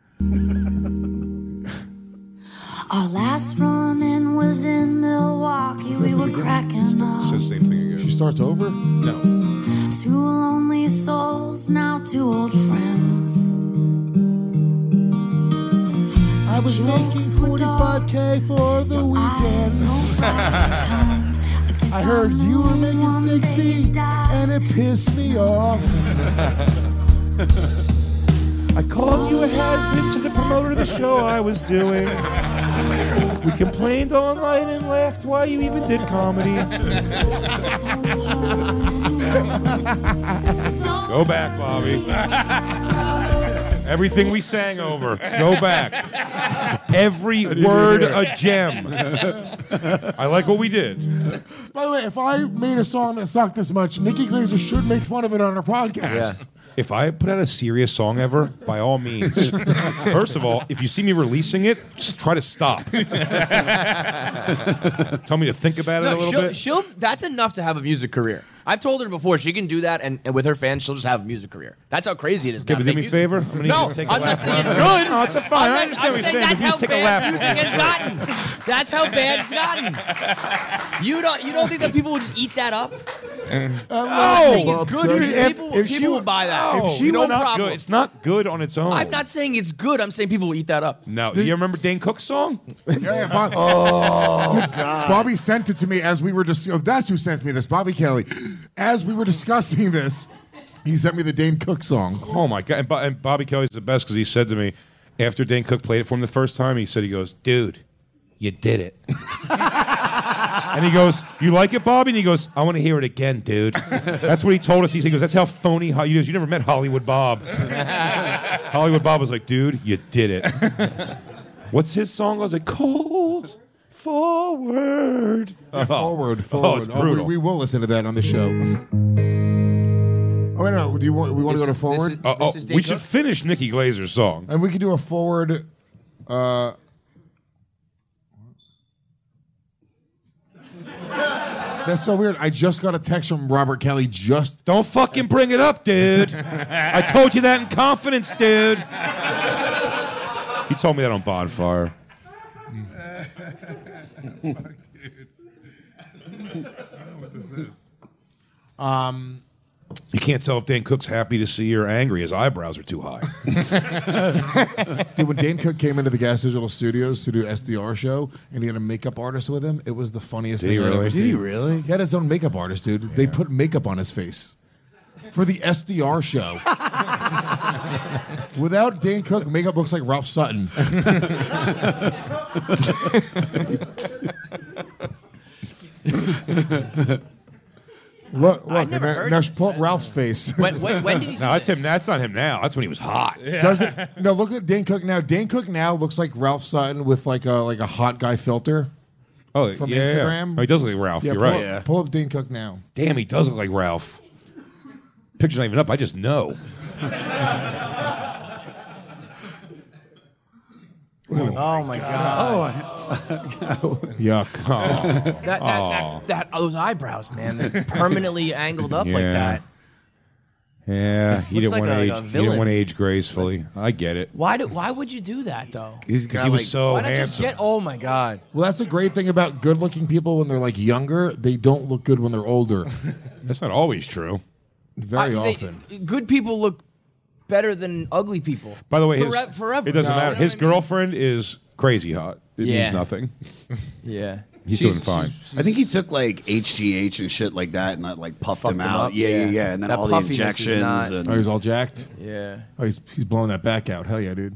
Our last run-in was in Milwaukee. We were cracking Says up. the same thing again. She starts over? No. Two lonely souls, now two old friends. I was making 45K for the weekend. I heard you were making 60, and it pissed me off. I called you a has-been to the promoter of the show I was doing. We complained all night and laughed while you even did comedy. Go back, Bobby. Everything we sang over. Go back. Every word a gem. I like what we did. By the way, if I made a song that sucked this much, Nikki Glaser should make fun of it on her podcast. If I put out a serious song ever, by all means. First of all, if you see me releasing it, just try to stop. Tell me to think about it a little bit. She'll. That's enough to have a music career. I've told her before she can do that, and with her fans, she'll just have a music career. That's how crazy it is. Okay, now but to do me make a music. favor. I'm gonna No, need you to take a I'm not lap. saying it's good. No, it's fine. I understand I'm what you're saying saying. that's Just how take a bad lap. music has gotten. That's how bad it's gotten. You don't think that people would just eat that up? I'm not saying it's good. People will buy that. If she no went up problem. good, it's not good on its own. I'm not saying it's good. I'm saying people will eat that up. No, you remember Dane Cook's song? Yeah, Bob, God. Bobby sent it to me as we were just. That's who sent me this, Bobby Kelly. As we were discussing this, he sent me the Dane Cook song. Oh my God! And Bobby Kelly's the best because he said to me after Dane Cook played it for him the first time, he goes, "Dude, you did it." And he goes, "You like it, Bobby?" And he goes, "I want to hear it again, dude." That's what he told us. He goes, "That's how phony." He goes, "You never met Hollywood Bob." Hollywood Bob was like, "Dude, you did it." What's his song? I was like, "Cold Forward." Forward. Oh, it's brutal. We will listen to that on the show. Oh wait, no. We want to go to forward? We should finish Nikki Glazer's song. And we could do a forward. That's so weird. I just got a text from Robert Kelly. Don't fucking bring it up, dude. I told you that in confidence, dude. He told me that on Bonfire. Fuck, dude. I don't know what this is. You can't tell if Dane Cook's happy to see or angry. His eyebrows are too high. Dude, when Dane Cook came into the Gas Digital Studios to do SDR show, and he had a makeup artist with him, it was the funniest Did thing he I'd really? ever Did seen. he really? He had his own makeup artist, dude. They put makeup on his face for the SDR show. Without Dane Cook, makeup looks like Ralph Sutton. Look, never and heard now this. pull up Ralph's face. When did he do No, that's this? him. That's not him now. That's when he was hot. Does it? No, look at Dane Cook now. Dane Cook now looks like Ralph Sutton with like a hot guy filter. Oh, From yeah, Instagram? Yeah. Oh, he does look like Ralph. Yeah, You're pull right. Up, pull up Dane Cook now. Damn, he does look like Ralph. Picture's not even up. I just know. Oh my god! Yuck. Those eyebrows, man, they're permanently angled up like Yeah. that. Yeah, he Looks didn't like want to a age. He didn't villain. want to age gracefully. I get it. Why would you do that though? Because he was so Why not just handsome. get? Oh my god! Well, that's a great thing about good-looking people when they're like younger. They don't look good when they're older. That's not always true. Very often. Good people look better than ugly people. By the way, forever. it doesn't No. matter. You know His what I mean? girlfriend is crazy hot. It Yeah. means nothing. Yeah. He's doing fine. I think he took like HGH and shit like that, and that like puffed him him out. up, Yeah, yeah. yeah, yeah. And then That all the puffiness is injections. not- And Oh, he's all jacked. Yeah. Oh, he's blowing that back out. Hell yeah, dude.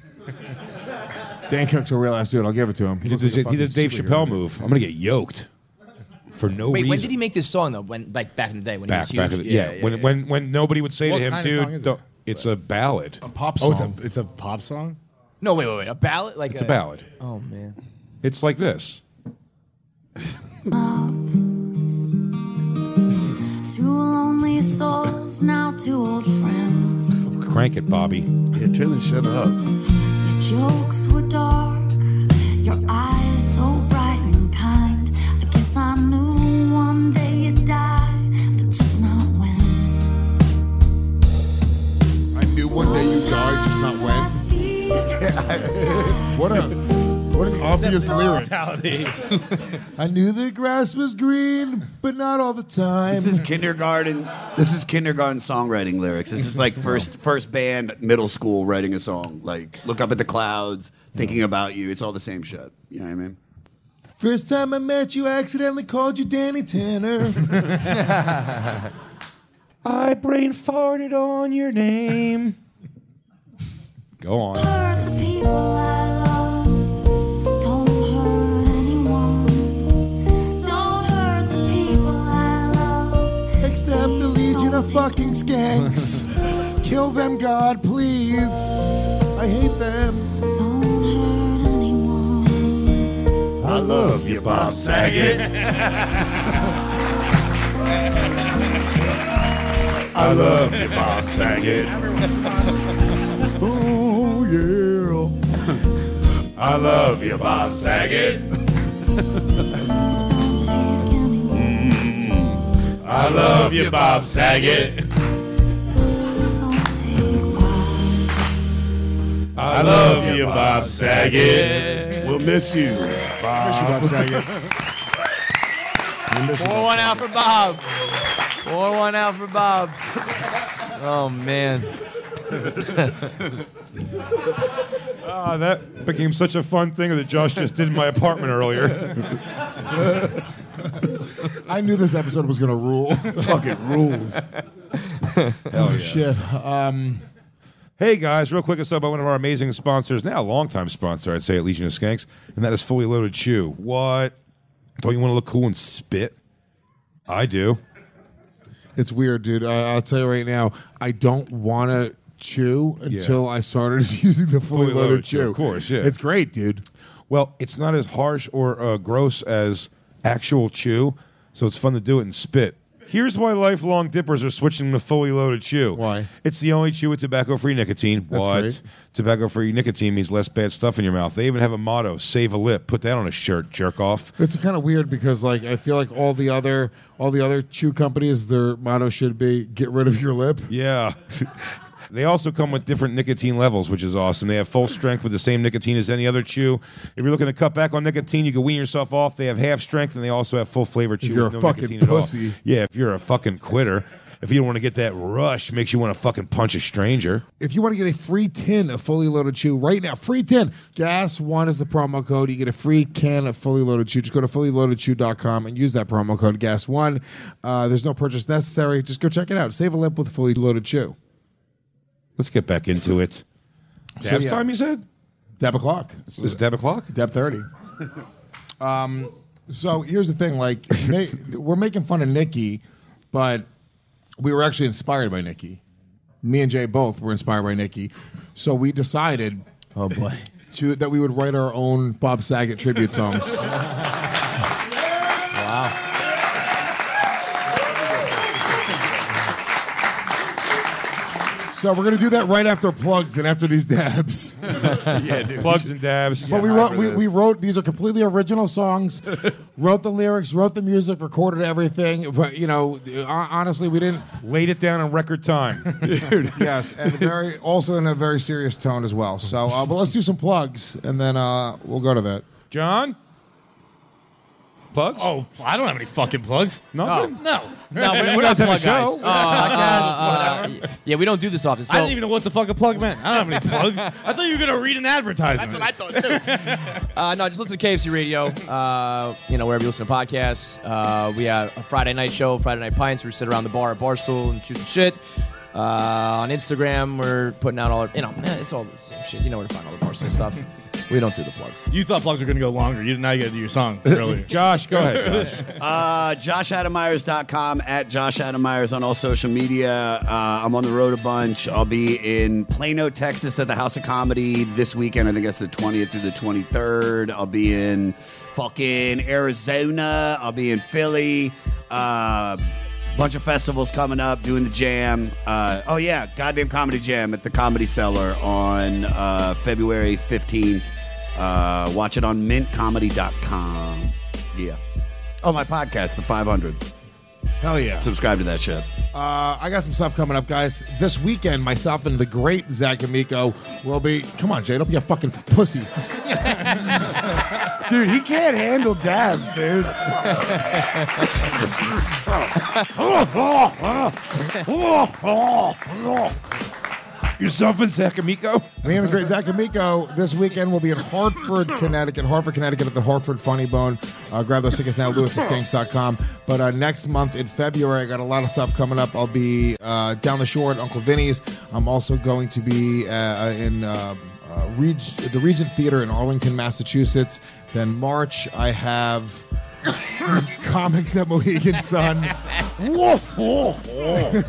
Dan Cook's a real ass dude. I'll give it to him. He did the Dave Chappelle move. I'm gonna get yoked for no Wait, reason. when did he make this song though? When back in the day when back he was in huge? the, yeah. When nobody would say What to him, kind of song dude, is it? don't, it's a ballad. A pop Oh, song. it's a pop song. No, wait, a ballad like It's a ballad. Oh man. It's like this. Two lonely souls, now two old friends. Crank it, Bobby. yeah, turn the shit up. Your jokes were dark, your eyes so bright and kind. I guess I knew one day you'd die, but just not when. I knew one day you'd die, just not when. What an obvious lyric. I knew the grass was green, but not all the time. This is kindergarten. This is kindergarten songwriting lyrics. This is like first band, middle school writing a song. Like look up at the clouds, thinking about you. It's all the same shit. You know what I mean? First time I met you, I accidentally called you Danny Tanner. I brain farted on your name. Go on. Hurt the people I love. Don't hurt anyone. Don't hurt the people I love. Except the Legion of fucking skanks. Kill them, God, please. I hate them. Don't hurt anyone. I love you, Bob Saget. I love you, Bob Saget. Oh, yeah. I love you, Bob Saget. I love you, Bob Saget. I love you, Bob Saget. We'll miss you, Bob. Saget. 4-1 out for Bob. 4-1 out for Bob. Oh man. That became such a fun thing that Josh just did in my apartment earlier. I knew this episode was going to rule. Fucking rules. Oh, shit. Hey guys, real quick, let's talk about one of our amazing sponsors, now a longtime sponsor, I'd say, at Legion of Skanks, and that is Fully Loaded Chew. What? Don't you want to look cool and spit? I do. It's weird, dude. I'll tell you right now, I don't want to chew until I started using the fully loaded chew. Of course, yeah. It's great, dude. Well, it's not as harsh or gross as actual chew, so it's fun to do it and spit. Here's why lifelong dippers are switching to Fully Loaded Chew. Why? It's the only chew with tobacco-free nicotine. That's What? great. Tobacco-free nicotine means less bad stuff in your mouth. They even have a motto, save a lip. Put that on a shirt, jerk off. It's kind of weird because, like, I feel like all the other chew companies, their motto should be "get rid of your lip." Yeah. They also come with different nicotine levels, which is awesome. They have full strength with the same nicotine as any other chew. If you're looking to cut back on nicotine, you can wean yourself off. They have half strength, and they also have full flavor chew. You're with a no fucking nicotine at all. pussy. Yeah, if you're a fucking quitter. If you don't want to get that rush, makes you want to fucking punch a stranger. If you want to get a free tin of Fully Loaded Chew right now, free tin, GAS1 is the promo code. You get a free can of Fully Loaded Chew. Just go to fullyloadedchew.com and use that promo code GAS1. There's no purchase necessary. Just go check it out. Save a lip with Fully Loaded Chew. Let's get back into it. So, Dab's yeah. time, you said? Dab o'clock. Is it Dab o'clock? Dab 30. So here's the thing, like we're making fun of Nicki, but we were actually inspired by Nicki. Me and Jay both were inspired by Nicki. So we decided that we would write our own Bob Saget tribute songs. Wow. So we're gonna do that right after plugs and after these dabs. Yeah, dude. Plugs and dabs. But we wrote these are completely original songs. Wrote the lyrics, wrote the music, recorded everything. But honestly, we didn't laid it down in record time. Dude. Yes, and also in a very serious tone as well. So, but let's do some plugs, and then we'll go to that. John. Plugs? Oh, I don't have any fucking plugs. Nothing? No. No, we're guys not have a plug show? guys. Whatever. Yeah, we don't do this often. So I didn't even know what the fuck a plug meant. I don't have any plugs. I thought you were gonna read an advertisement. That's what I thought too. No, just listen to KFC Radio. Wherever you listen to podcasts. We have a Friday night show, Friday Night Pints. Where we sit around the bar at Barstool and shoot the shit. On Instagram, we're putting out all our, it's all the same shit. You know where to find all the Barstool stuff. We don't do the plugs. You thought plugs were going to go longer. Now you got to do your song earlier. Josh, go ahead, Josh. JoshAdamMyers.com, at Josh Adam Myers on all social media. I'm on the road a bunch. I'll be in Plano, Texas at the House of Comedy this weekend. I think that's the 20th through the 23rd. I'll be in fucking Arizona. I'll be in Philly. Bunch of festivals coming up, doing the jam. Goddamn Comedy Jam at the Comedy Cellar on February 15th. Watch it on mintcomedy.com. Yeah. Oh, my podcast, The 500. Hell yeah. Subscribe to that shit. I got some stuff coming up, guys. This weekend, myself and the great Zach Amico will be... Come on, Jay, don't be a fucking pussy. Dude, he can't handle dabs, dude. Yourself and Zach Amico? Me and the great Zach Amico this weekend will be in Hartford, Connecticut at the Hartford Funny Bone. Grab those tickets now, lewisofskanks.com. But next month in February, I got a lot of stuff coming up. I'll be down the shore at Uncle Vinny's. I'm also going to be in the Regent Theater in Arlington, Massachusetts. Then March, I have Comics at Mohegan Sun. Woof, woof, woof.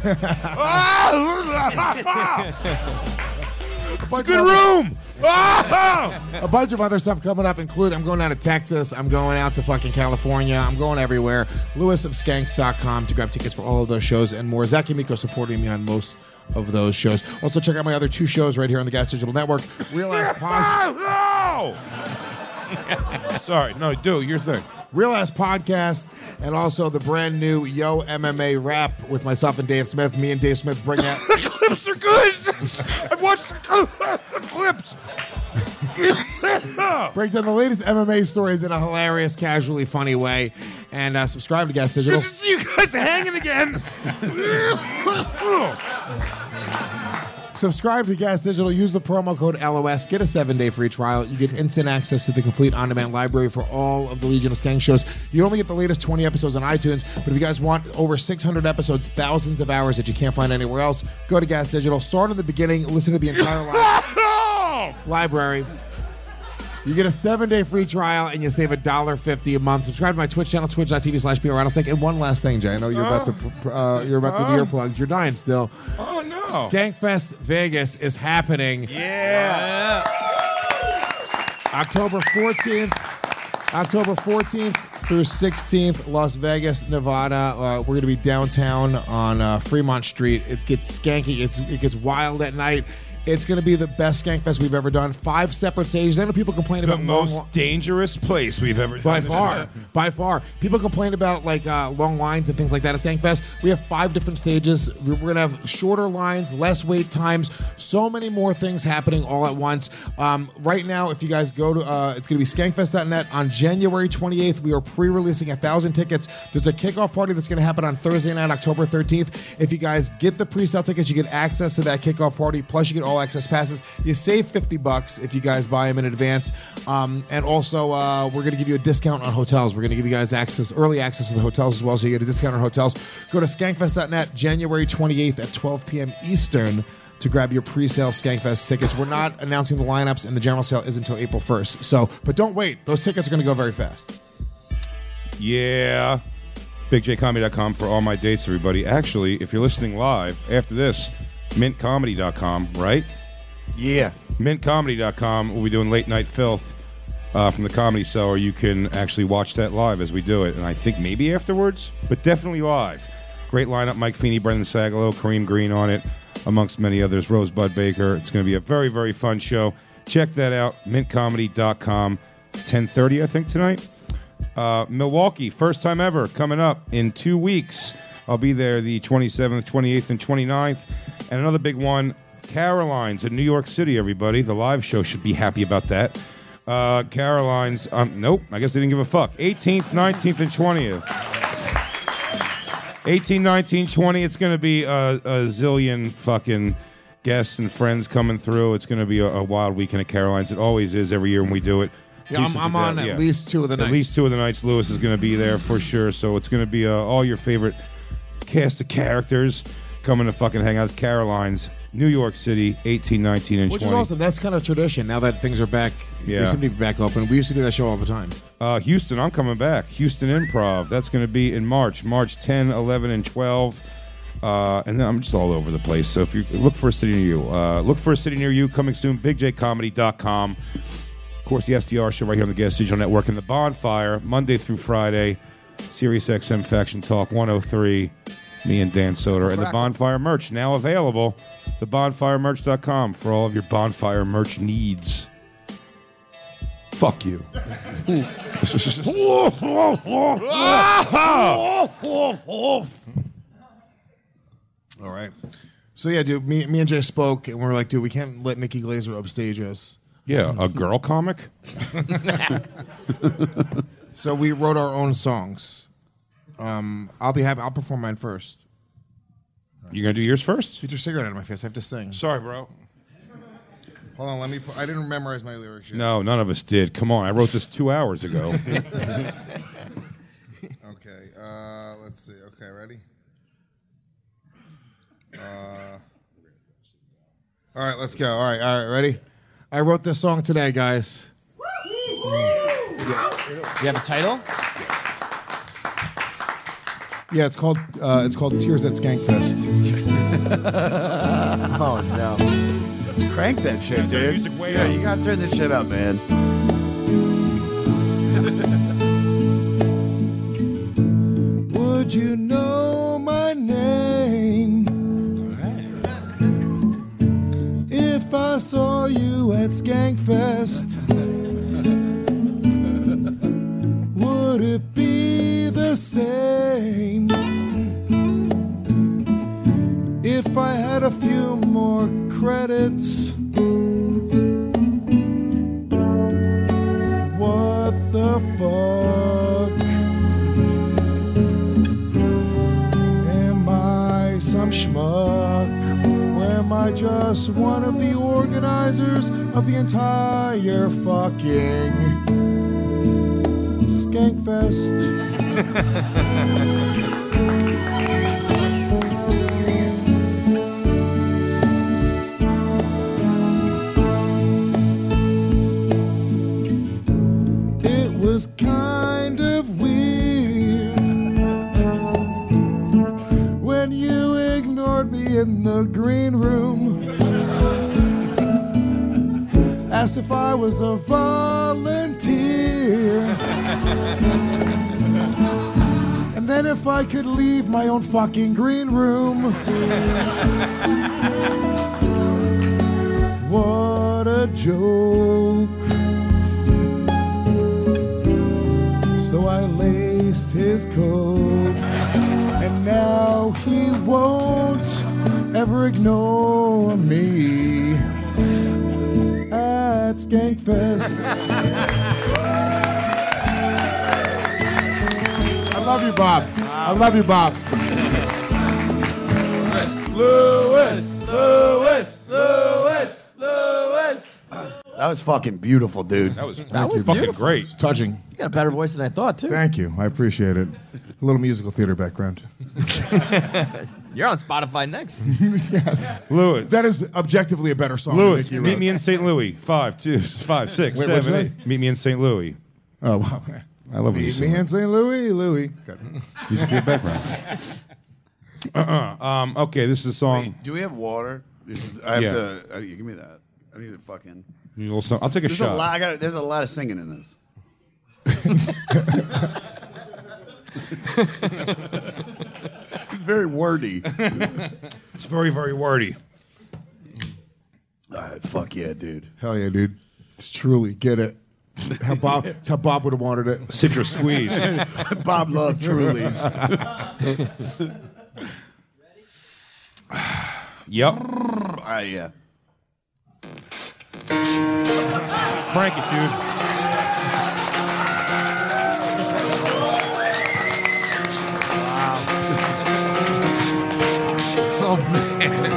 It's a good room. A bunch of other stuff coming up, including I'm going down to Texas. I'm going out to fucking California. I'm going everywhere. lewisofskanks.com to grab tickets for all of those shows and more. Zach Amico supporting me on most of those shows. Also, check out my other two shows right here on the Gas Digital Network. Real Ass Podcast. Sorry, no, do your thing. Real Ass Podcast, and also the brand new Yo MMA Rap with myself and Dave Smith. Me and Dave Smith bring out... The clips are good! I've watched the clips. Break down the latest MMA stories in a hilarious, casually funny way. And subscribe to Gas Digital. Good to see you guys hanging again. Subscribe to Gas Digital. Use the promo code LOS. Get a 7-day free trial. You get instant access to the complete on-demand library for all of the Legion of Skank shows. You only get the latest 20 episodes on iTunes, but if you guys want over 600 episodes, thousands of hours that you can't find anywhere else, go to Gas Digital. Start in the beginning. Listen to the entire library. You get a 7-day free trial, and you save $1.50 a month. Subscribe to my Twitch channel, twitch.tv/PRRattlesnake. And one last thing, Jay. I know you're about to do your plugs. You're dying still. Oh, no. Skankfest Vegas is happening. Yeah. October 14th through 16th, Las Vegas, Nevada. We're going to be downtown on Fremont Street. It gets skanky. It gets wild at night. It's going to be the best Skankfest we've ever done. 5 separate stages. I know people complain about the most dangerous place we've ever done. By far. People complain about long lines and things like that at Skankfest. We have 5 different stages. We're going to have shorter lines, less wait times, so many more things happening all at once. Right now, if you guys go to, it's going to be skankfest.net. On January 28th, we are pre-releasing 1,000 tickets. There's a kickoff party that's going to happen on Thursday night, October 13th. If you guys get the pre-sale tickets, you get access to that kickoff party, plus you get all access passes. You save $50 if you guys buy them in advance. And also, we're going to give you a discount on hotels. We're going to give you guys early access to the hotels as well, so you get a discount on hotels. Go to skankfest.net January 28th at 12 p.m. Eastern to grab your pre-sale Skankfest tickets. We're not announcing the lineups, and the general sale isn't until April 1st. But don't wait. Those tickets are going to go very fast. Yeah. BigJComedy.com for all my dates, everybody. Actually, if you're listening live, after this, MintComedy.com, right? Yeah. MintComedy.com. We'll be doing Late Night Filth from the Comedy Cellar. You can actually watch that live as we do it. And I think maybe afterwards, but definitely live. Great lineup. Mike Feeney, Brendan Sagalow, Kareem Green on it, amongst many others. Rosebud Baker. It's going to be a very, very fun show. Check that out. MintComedy.com. 10:30, I think, tonight. Milwaukee, first time ever, coming up in 2 weeks. I'll be there the 27th, 28th, and 29th. And another big one, Caroline's in New York City, everybody. The live show should be happy about that. Caroline's, nope, I guess they didn't give a fuck. 18th, 19th, and 20th. 18, 19, 20, it's going to be a zillion fucking guests and friends coming through. It's going to be a wild weekend at Caroline's. It always is every year when we do it. Yeah, I'm on at least 2 of the nights. At least 2 of the nights. Lewis is going to be there for sure. So it's going to be all your favorite cast of characters coming to fucking hang out. It's Caroline's, New York City, 18, 19, and 20. Which is awesome. That's kind of tradition now that things are back. Yeah. They seem to be back open. We used to do that show all the time. Houston, I'm coming back. Houston Improv. That's going to be in March 10, 11, and 12. And then I'm just all over the place. So if you look for a city near you, coming soon, BigJComedy.com. Of course, the SDR show right here on the Gas Digital Network, and the Bonfire, Monday through Friday, Sirius XM Faction Talk 103, me and Dan Soder, and the Bonfire merch now available, thebonfiremerch.com for all of your Bonfire merch needs. Fuck you. All right. So yeah, dude, me and Jay spoke, and we were like, dude, we can't let Nikki Glaser upstage us. Yeah, a girl comic? So we wrote our own songs. I'll be happy. I'll perform mine first. You gonna do yours first? Get your cigarette out of my face. I have to sing. Sorry, bro. Hold on. I didn't memorize my lyrics yet. No, none of us did. Come on, I wrote this 2 hours ago. Okay. Let's see. Okay, ready? All right, let's go. All right, ready? I wrote this song today, guys. You have a title? Yeah, it's called Tears at Skankfest. Oh no! Crank that shit, dude. Yeah, you gotta turn this shit up, man. Would you know my name if I saw you at Skankfest? Would it be the same if I had a few more credits? What the fuck? Am I some schmuck? Or am I just one of the organizers of the entire fucking Skankfest? It was kind of weird when you ignored me in the green room. Asked if I was a volunteer. And then if I could leave my own fucking green room. What a joke. So I laced his coat, and now he won't ever ignore me at Skankfest. I love you, Bob. I love you, Bob. Lewis. That was fucking beautiful, dude. That was fucking fucking great. It's touching. You got a better voice than I thought, too. Thank you. I appreciate it. A little musical theater background. You're on Spotify next. Yes. Lewis. That is objectively a better song. Lewis, than meet me in St. Louis. 5, 2, 5, 6, Wait, 7, what's 8. Meet me in St. Louis. Oh, wow. I love what you Me say. and St. Louis. Music in the background. Okay, this is a song. Do we have water? I have Yeah. to. Give me that. I need to fucking. You need a little something. I'll take a There's shot. There's a lot of singing in this. It's very wordy. It's very, very wordy. All right, fuck yeah, dude. Hell yeah, dude. It's truly get it. It's how Bob would have wanted it. Citrus squeeze. Bob loved Trulies. Yep. Yeah. Frank it, dude. Oh man.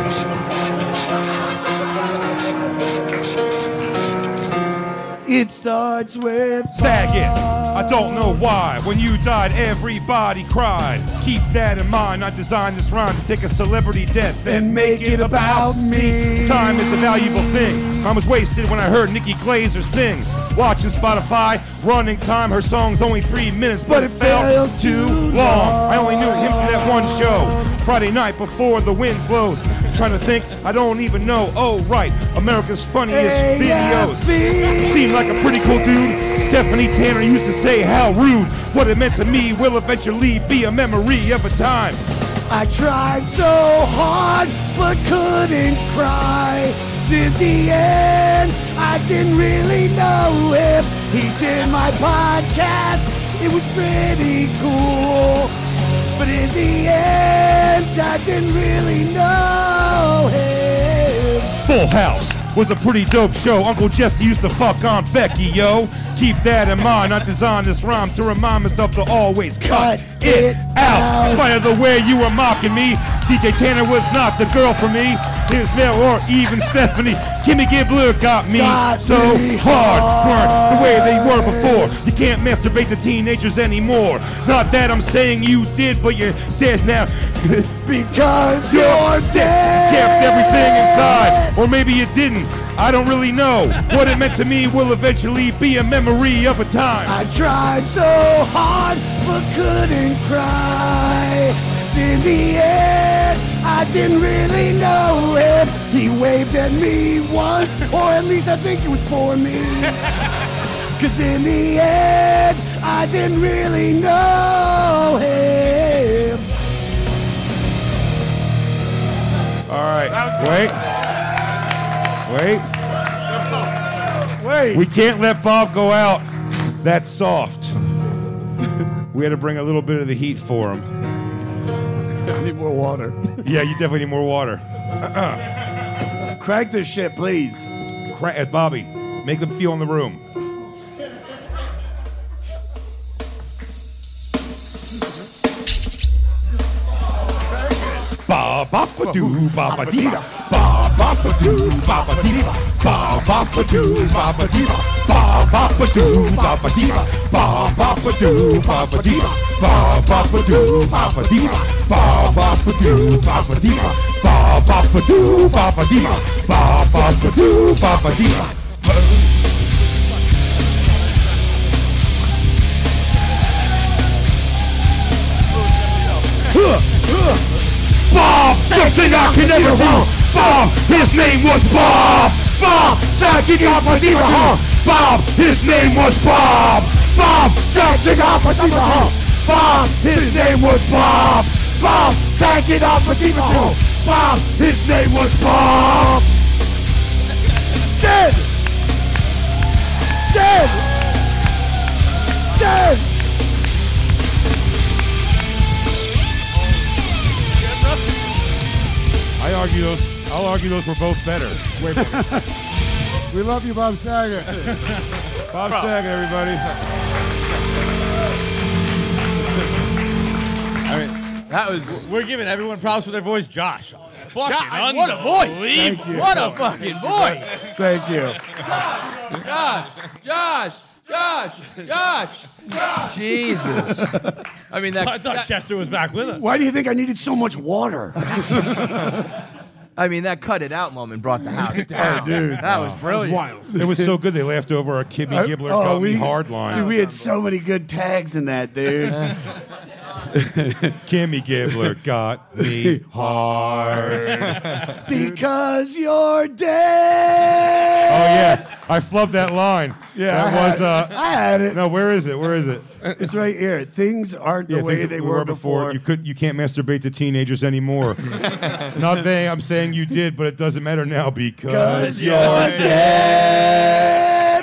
It starts with Sag it. I don't know why. When you died, everybody cried. Keep that in mind. I designed this rhyme to take a celebrity death and make it about me. Time is a valuable thing. I was wasted when I heard Nikki Glazer sing. Watching Spotify, running time. Her song's only 3 minutes, but it felt too long. I only knew him from that one show. Friday night before the wind blows. Trying to think, I don't even know. Oh, right, America's funniest videos. Seemed like a pretty cool dude. Stephanie Tanner used to say how rude. What it meant to me will eventually be a memory of a time. I tried so hard, but couldn't cry. In the end, I didn't really know him. He did my podcast, it was pretty cool. But in the end, I didn't really know him. Full House was a pretty dope show. Uncle Jesse used to fuck on Becky, yo. Keep that in mind. I designed this rhyme to remind myself to always cut it out. In spite of the way you were mocking me, DJ Tanner was not the girl for me. Here's Mel or even Stephanie. Kimmy Gibbler got me so hard. Weren't the way they were before. You can't masturbate to teenagers anymore. Not that I'm saying you did, but you're dead now. Because you're dead. Kept everything inside. Or maybe you didn't. I don't really know. What it meant to me will eventually be a memory of a time. I tried so hard, but couldn't cry. In the end, I didn't really know him. He waved at me once, or at least I think it was for me. Cause in the end, I didn't really know him. All right. Wait. We can't let Bob go out that soft. We had to bring a little bit of the heat for him. I need more water. Yeah, you definitely need more water. Crank this shit, please. Bobby, make them feel in the room. Ba ba ba doo ba ba dee ba ba ba doo ba ba dee ba ba ba doo ba ba dee ba ba ba doo ba ba dee ba ba ba doo ba ba dee ba ba ba doo ba ba dee ba ba ba doo ba ba dee ba ba ba doo ba ba dee ba ba ba doo ba ba dee ba. Bob, something I can never do. Bob, his name was Bob. Bob, something I can never do. Bob, his name was Bob. Bob, something I can never do. Bob, his name was Bob. Bob, something I can never do. Bob, his name was Bob. Dead. Dead. Dead. I'll argue those were both better. Way better. We love you, Bob Saget. Bob Saget, everybody. I mean, that was. We're giving everyone props for their voice, Josh. Fucking God, what a voice! Thank you. What a fucking voice! Thank you. Josh! Jesus. I mean, I thought Chester was back with us. Why do you think I needed so much water? I mean, that cut it out moment brought the house down. dude. That was brilliant. wild. It was so good they laughed over our Kimmy Gibbler got me hard line. Dude, we had so many good tags in that, dude. Kimmy Gibbler got me hard. Because you're dead. Oh yeah, I flubbed that line. Yeah, that was. I had it. No, where is it? Where is it? It's right here. Things aren't the way things they were before. You can't masturbate to teenagers anymore. Not they. I'm saying you did, but it doesn't matter now because you're dead.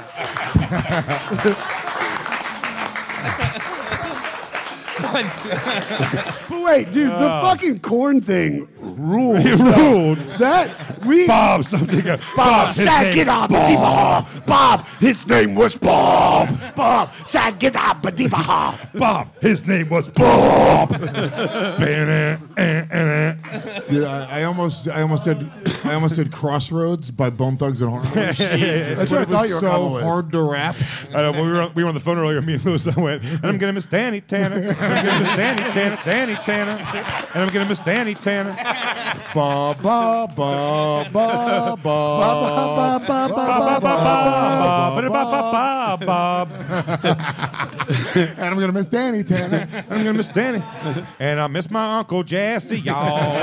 But wait, dude, the fucking corn thing ruled. It ruled. That we Bob something. Bob, sack it up, Bob, his name was Bob. Bob, sack it up, Bob, his name was Bob. Dude, I almost did Crossroads by Bone Thugs and Harmony. That's what I thought you were so coming with. hard to rap. I know, when we were on the phone earlier, me and Lewis, I went, and I'm going to miss Danny Tanner. I'm going to miss Danny Tanner. And I'm going to miss Danny Tanner. Ba ba ba ba ba Bob. And I'm gonna miss Danny Tanner. I'm gonna miss Danny. And I miss my Uncle Jesse, y'all.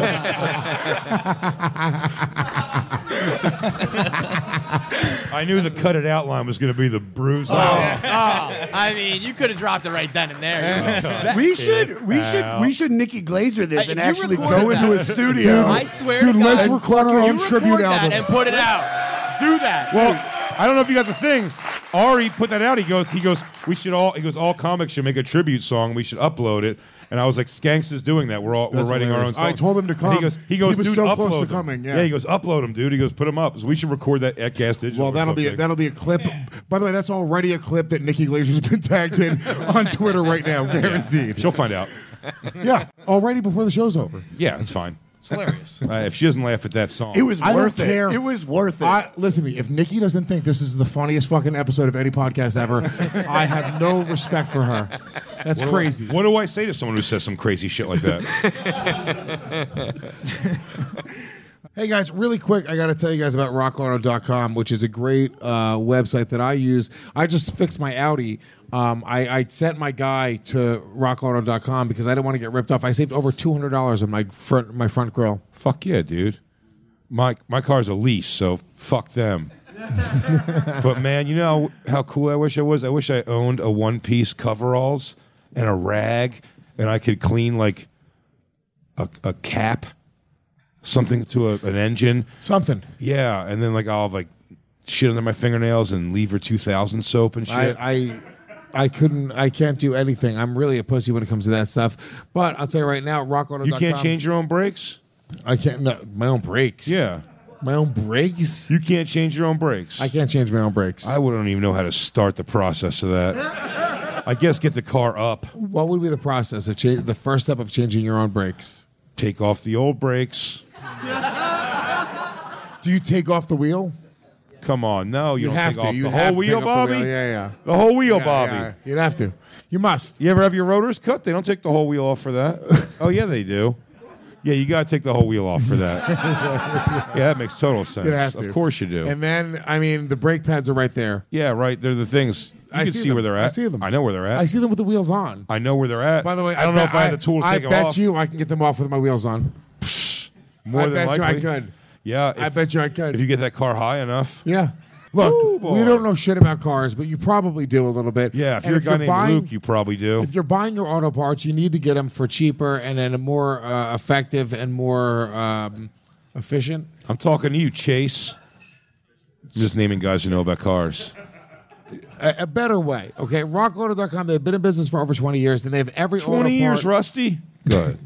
I knew the cut it out line was gonna be the bruise. I mean, you could have dropped it right then and there. We should Nikki Glazer this and you actually recorded go into a that. studio. I swear Dude, to God, let's record our own you tribute record that album. and put it out. Do that. Well, I don't know if you got the thing. Ari put that out. He goes, all comics should make a tribute song. We should upload it. And I was like, Skanks is doing that. We're That's writing our own hilarious. song. I told him to come. And he goes, was dude, so upload close to them. coming, yeah. He goes, upload them, dude. He goes, put them up. So we should record that at Gas Digital. Well, that'll be a clip. By the way, that's already a clip that Nikki Glazer's been tagged in on Twitter right now, guaranteed. She'll find out. Yeah, already before the show's over. Yeah, it's fine. It's hilarious. If she doesn't laugh at that song, It was I worth don't it. care. It was worth it. Listen to me. If Nikki doesn't think this is the funniest fucking episode of any podcast ever, I have no respect for her. That's crazy. What do I say to someone who says some crazy shit like that? Hey guys, really quick, I got to tell you guys about rockauto.com, which is a great website that I use. I just fixed my Audi. I sent my guy to rockauto.com because I didn't want to get ripped off. I saved over $200 on my front grill. Fuck yeah, dude. My car's a lease, so fuck them. But man, you know how cool I wish I was? I wish I owned a one-piece coveralls and a rag, and I could clean like a cap, something to an engine. Something. Yeah, and then like I'll have like shit under my fingernails and Lever 2000 soap and shit. I can't do anything. I'm really a pussy when it comes to that stuff. But I'll tell you right now, rockauto.com. You can't change your own brakes? I can't. No, my own brakes. Yeah. My own brakes? You can't change your own brakes. I can't change my own brakes. I wouldn't even know how to start the process of that. I guess get the car up. What would be the process of the first step of changing your own brakes? Take off the old brakes. Do you take off the wheel? Come on, no, you don't have take to. off You the have whole to wheel, take off the Bobby. wheel. Yeah. The whole wheel, Yeah, Bobby. yeah. You'd have to. You must. You ever have your rotors cut? They don't take the whole wheel off for that. Oh yeah, they do. Yeah, you got to take the whole wheel off for that. Yeah, that makes total sense. You'd have to. Of course you do. And then, I mean, the brake pads are right there. Yeah, right. They're the things. You can see them. where they're at. I see them. I know where they're at. I see them with the wheels on. I know where they're at. By the way, I don't know if I have the tool to take them I off. bet you I can get them off with my wheels on. More I than bet likely. you I could. Yeah, I bet you I could. If you get that car high enough. Yeah. Look, Ooh, boy. we don't know shit about cars, but you probably do a little bit. Yeah, if And you're a guy named buying, Luke, you probably do. If you're buying your auto parts, you need to get them for cheaper and then more effective and more efficient. I'm talking to you, Chase. I'm just naming guys who know about cars. A better way, okay? RockAuto.com, they've been in business for over 20 years, and they have every 20 auto years, part. Rusty? Good.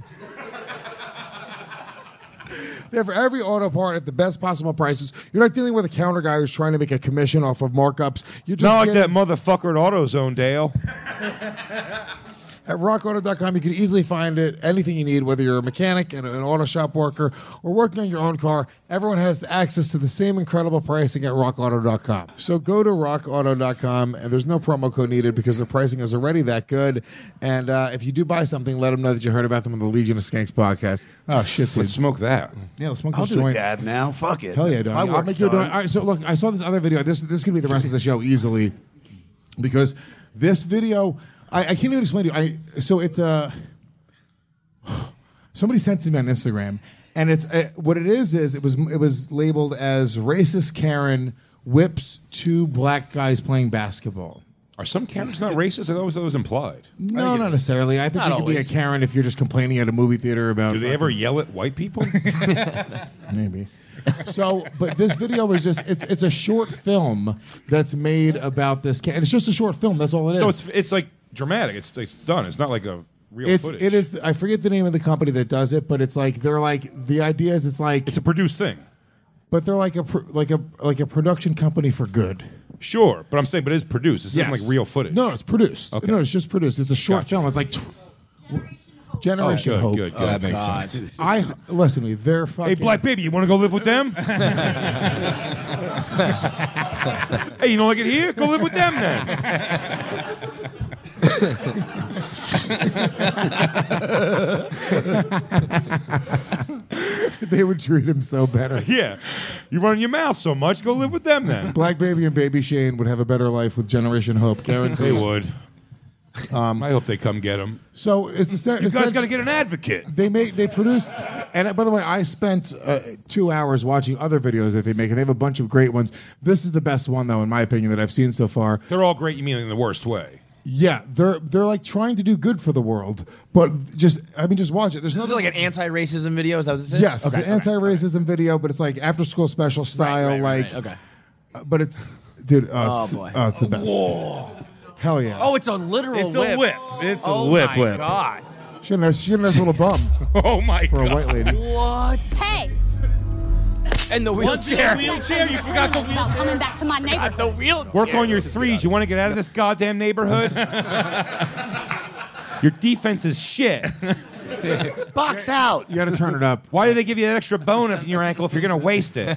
They have every auto part at the best possible prices. You're not dealing with a counter guy who's trying to make a commission off of markups. You're just Not like that getting- motherfucker at AutoZone, Dale. At rockauto.com, you can easily find it. Anything you need, whether you're a mechanic, an auto shop worker, or working on your own car, everyone has access to the same incredible pricing at rockauto.com. So go to rockauto.com, and there's no promo code needed because the pricing is already that good. And if you do buy something, let them know that you heard about them on the Legion of Skanks podcast. Oh, shit, dude. Let's smoke that. Yeah, let's smoke I'll this do a joint. dab now. Fuck it. Hell yeah, Donnie. My I'll work's make you a done. joint. All right, so look, I saw this other video. This can be the rest of the show easily because this video, I can't even explain to you. So it's a somebody sent it to me on Instagram, and it's what it is it was labeled as racist Karen whips two black guys playing basketball. Are some Karens not racist? I thought that was implied. No, not necessarily. I think you can be a Karen if you're just complaining at a movie theater about. Do they ever yell at white people? Maybe. So, but this video was it's a short film that's made about this. And it's just a short film. That's all it is. So it's like dramatic. It's done. It's not like a real footage. It is. I forget the name of the company that does it, but it's like they're like the idea is it's a produced thing. But they're like a production company for good. Sure, but I'm saying, but it is produced. This isn't like real footage. No, it's produced. Okay. No, it's just produced. It's a short film. It's like Generation good, Hope. good. That makes sense. Listen to me. They're fucking. Hey, black baby, you want to go live with them? Hey, you don't like it here? Go live with them then. They would treat him so better. Yeah. You run your mouth so much, go live with them then. Black Baby and Baby Shane would have a better life with Generation Hope, guaranteed. They would. I hope they come get him. So it's the You guys got to get an advocate. They produce, and by the way, I spent 2 hours watching other videos that they make, and they have a bunch of great ones. This is the best one, though, in my opinion, that I've seen so far. They're all great, you mean in the worst way. Yeah, they're like trying to do good for the world, but just watch it. There's This is like an anti-racism video. Is that what this is? Yes, it's an anti-racism video, but it's like after-school special style, right, okay. But it's, dude, boy. It's the best. Whoa. Hell yeah. Oh, it's a literal It's whip. a whip. It's a oh whip. my whip. God. She had a nice little bum. Oh my for God. a white lady. What? Hey, And the wheelchair. Wheelchair. You forgot the about coming back to my neighborhood. The wheelchair. Work on your threes. You want to get out of this goddamn neighborhood? Your defense is shit. Box out. You got to turn it up. Why do they give you an extra bone in your ankle if you're going to waste it?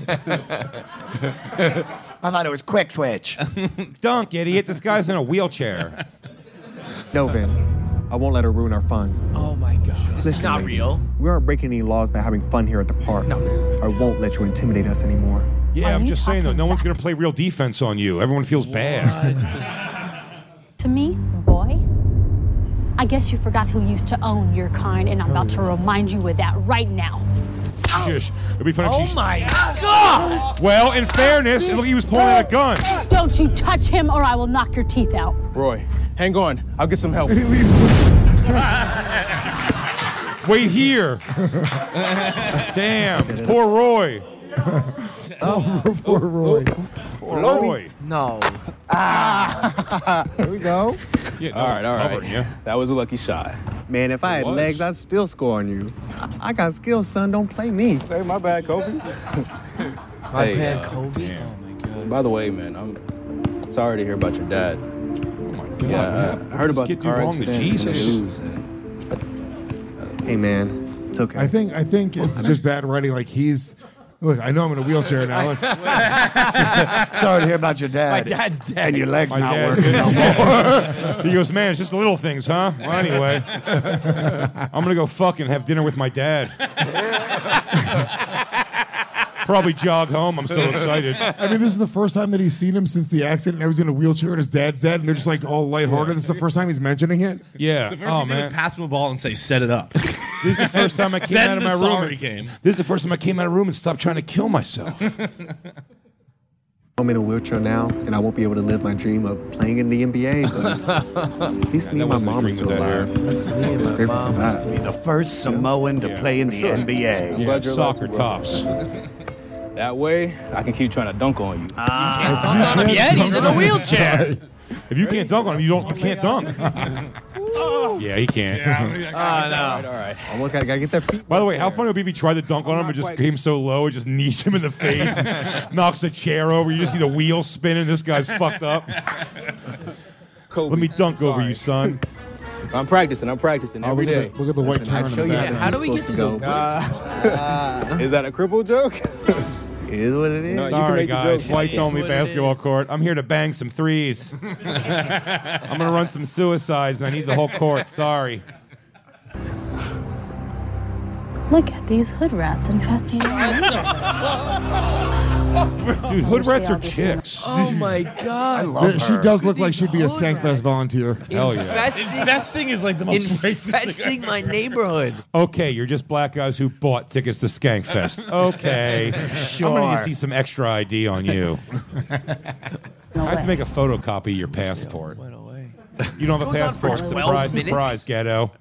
I thought it was quick twitch. Dunk, idiot. This guy's in a wheelchair. No, Vince. I won't let her ruin our fun. Oh my God. This is not lady, real. We aren't breaking any laws by having fun here at the park. No. I won't let you intimidate us anymore. Yeah, I'm just saying, though, no one's going to play real defense on you. Everyone feels bad. To me, boy, I guess you forgot who used to own your kind, and I'm about to remind you of that right now. Shush. It'd be funny if Oh she... my God. Well, in fairness, it looked like he was pulling out a gun. Don't you touch him, or I will knock your teeth out. Roy, hang on. I'll get some help. And he leaves. Wait here. Damn. Poor Roy. Poor Roy. Poor Roy. No. There we go. Yeah, All right. covering you. That was a lucky shot. Man, if I had was. legs, I'd still score on you. I got skills, son. Don't play me. Hey, my bad, Kobe. My Hey, bad, Kobe. Oh my God. By the way, man, I'm sorry to hear about your dad. Oh my God. Yeah, I heard about the Kid do car wrong to accident. Jesus. in the news, and Hey, man. It's okay. I think it's just bad writing. Like he's. Look, I know I'm in a wheelchair now. Look. Sorry to hear about your dad. My dad's dead. And your leg's My not dad working no more. He goes, man, it's just the little things, huh? Well, anyway, I'm going to go fucking have dinner with my dad. Probably jog home. I'm so excited. I mean, this is the first time that he's seen him since the accident. I was in a wheelchair and his dad's dead, and they're just like all lighthearted. This is the first time he's mentioning it. Yeah. The first thing he did was pass him a ball and say, "Set it up." This is the first time I came Then out of the my room. sorry came. This is the first time I came out of the room and stopped trying to kill myself. I'm in a wheelchair now, and I won't be able to live my dream of playing in the NBA. But at least me and my wasn't his mom are dream still with that hair. alive. Grateful for that. Be the first Samoan to play in the NBA. Yeah, glad you're allowed soccer to, bro. tops. that way I can keep trying to dunk on you. Dunk on him yet. He's in a wheelchair. If you can't dunk on him, you can't dunk. Yeah, he can't. Oh, no. All right. Almost gotta get their feet. By the way, how funny would it be if he tried to dunk on him and just came so low and just knees him in the face, knocks a chair over. You just see the wheels spinning. This guy's fucked up. Kobe, Let me dunk over sorry. you, son. I'm practicing every day. Look at the white Karen in the back. How do we get to the Is that a cripple joke? It is what it is. No, you can Sorry, make the guys. joke. Whites It is only what it basketball is. court. I'm here to bang some threes. I'm gonna run some suicides, and I need the whole court. Sorry. Look at these hood rats infesting my neighborhood. Dude, hood rats are chicks. Oh my god! She does look like she'd be a Skankfest volunteer. Hell yeah. Investing is like the most racist thing. Infesting my neighborhood. Okay, you're just black guys who bought tickets to Skankfest. Okay. I'm gonna need to see some extra ID on you. I have to make a photocopy of your passport. You don't have a This goes on for passport. 12 Surprise, minutes? surprise, ghetto.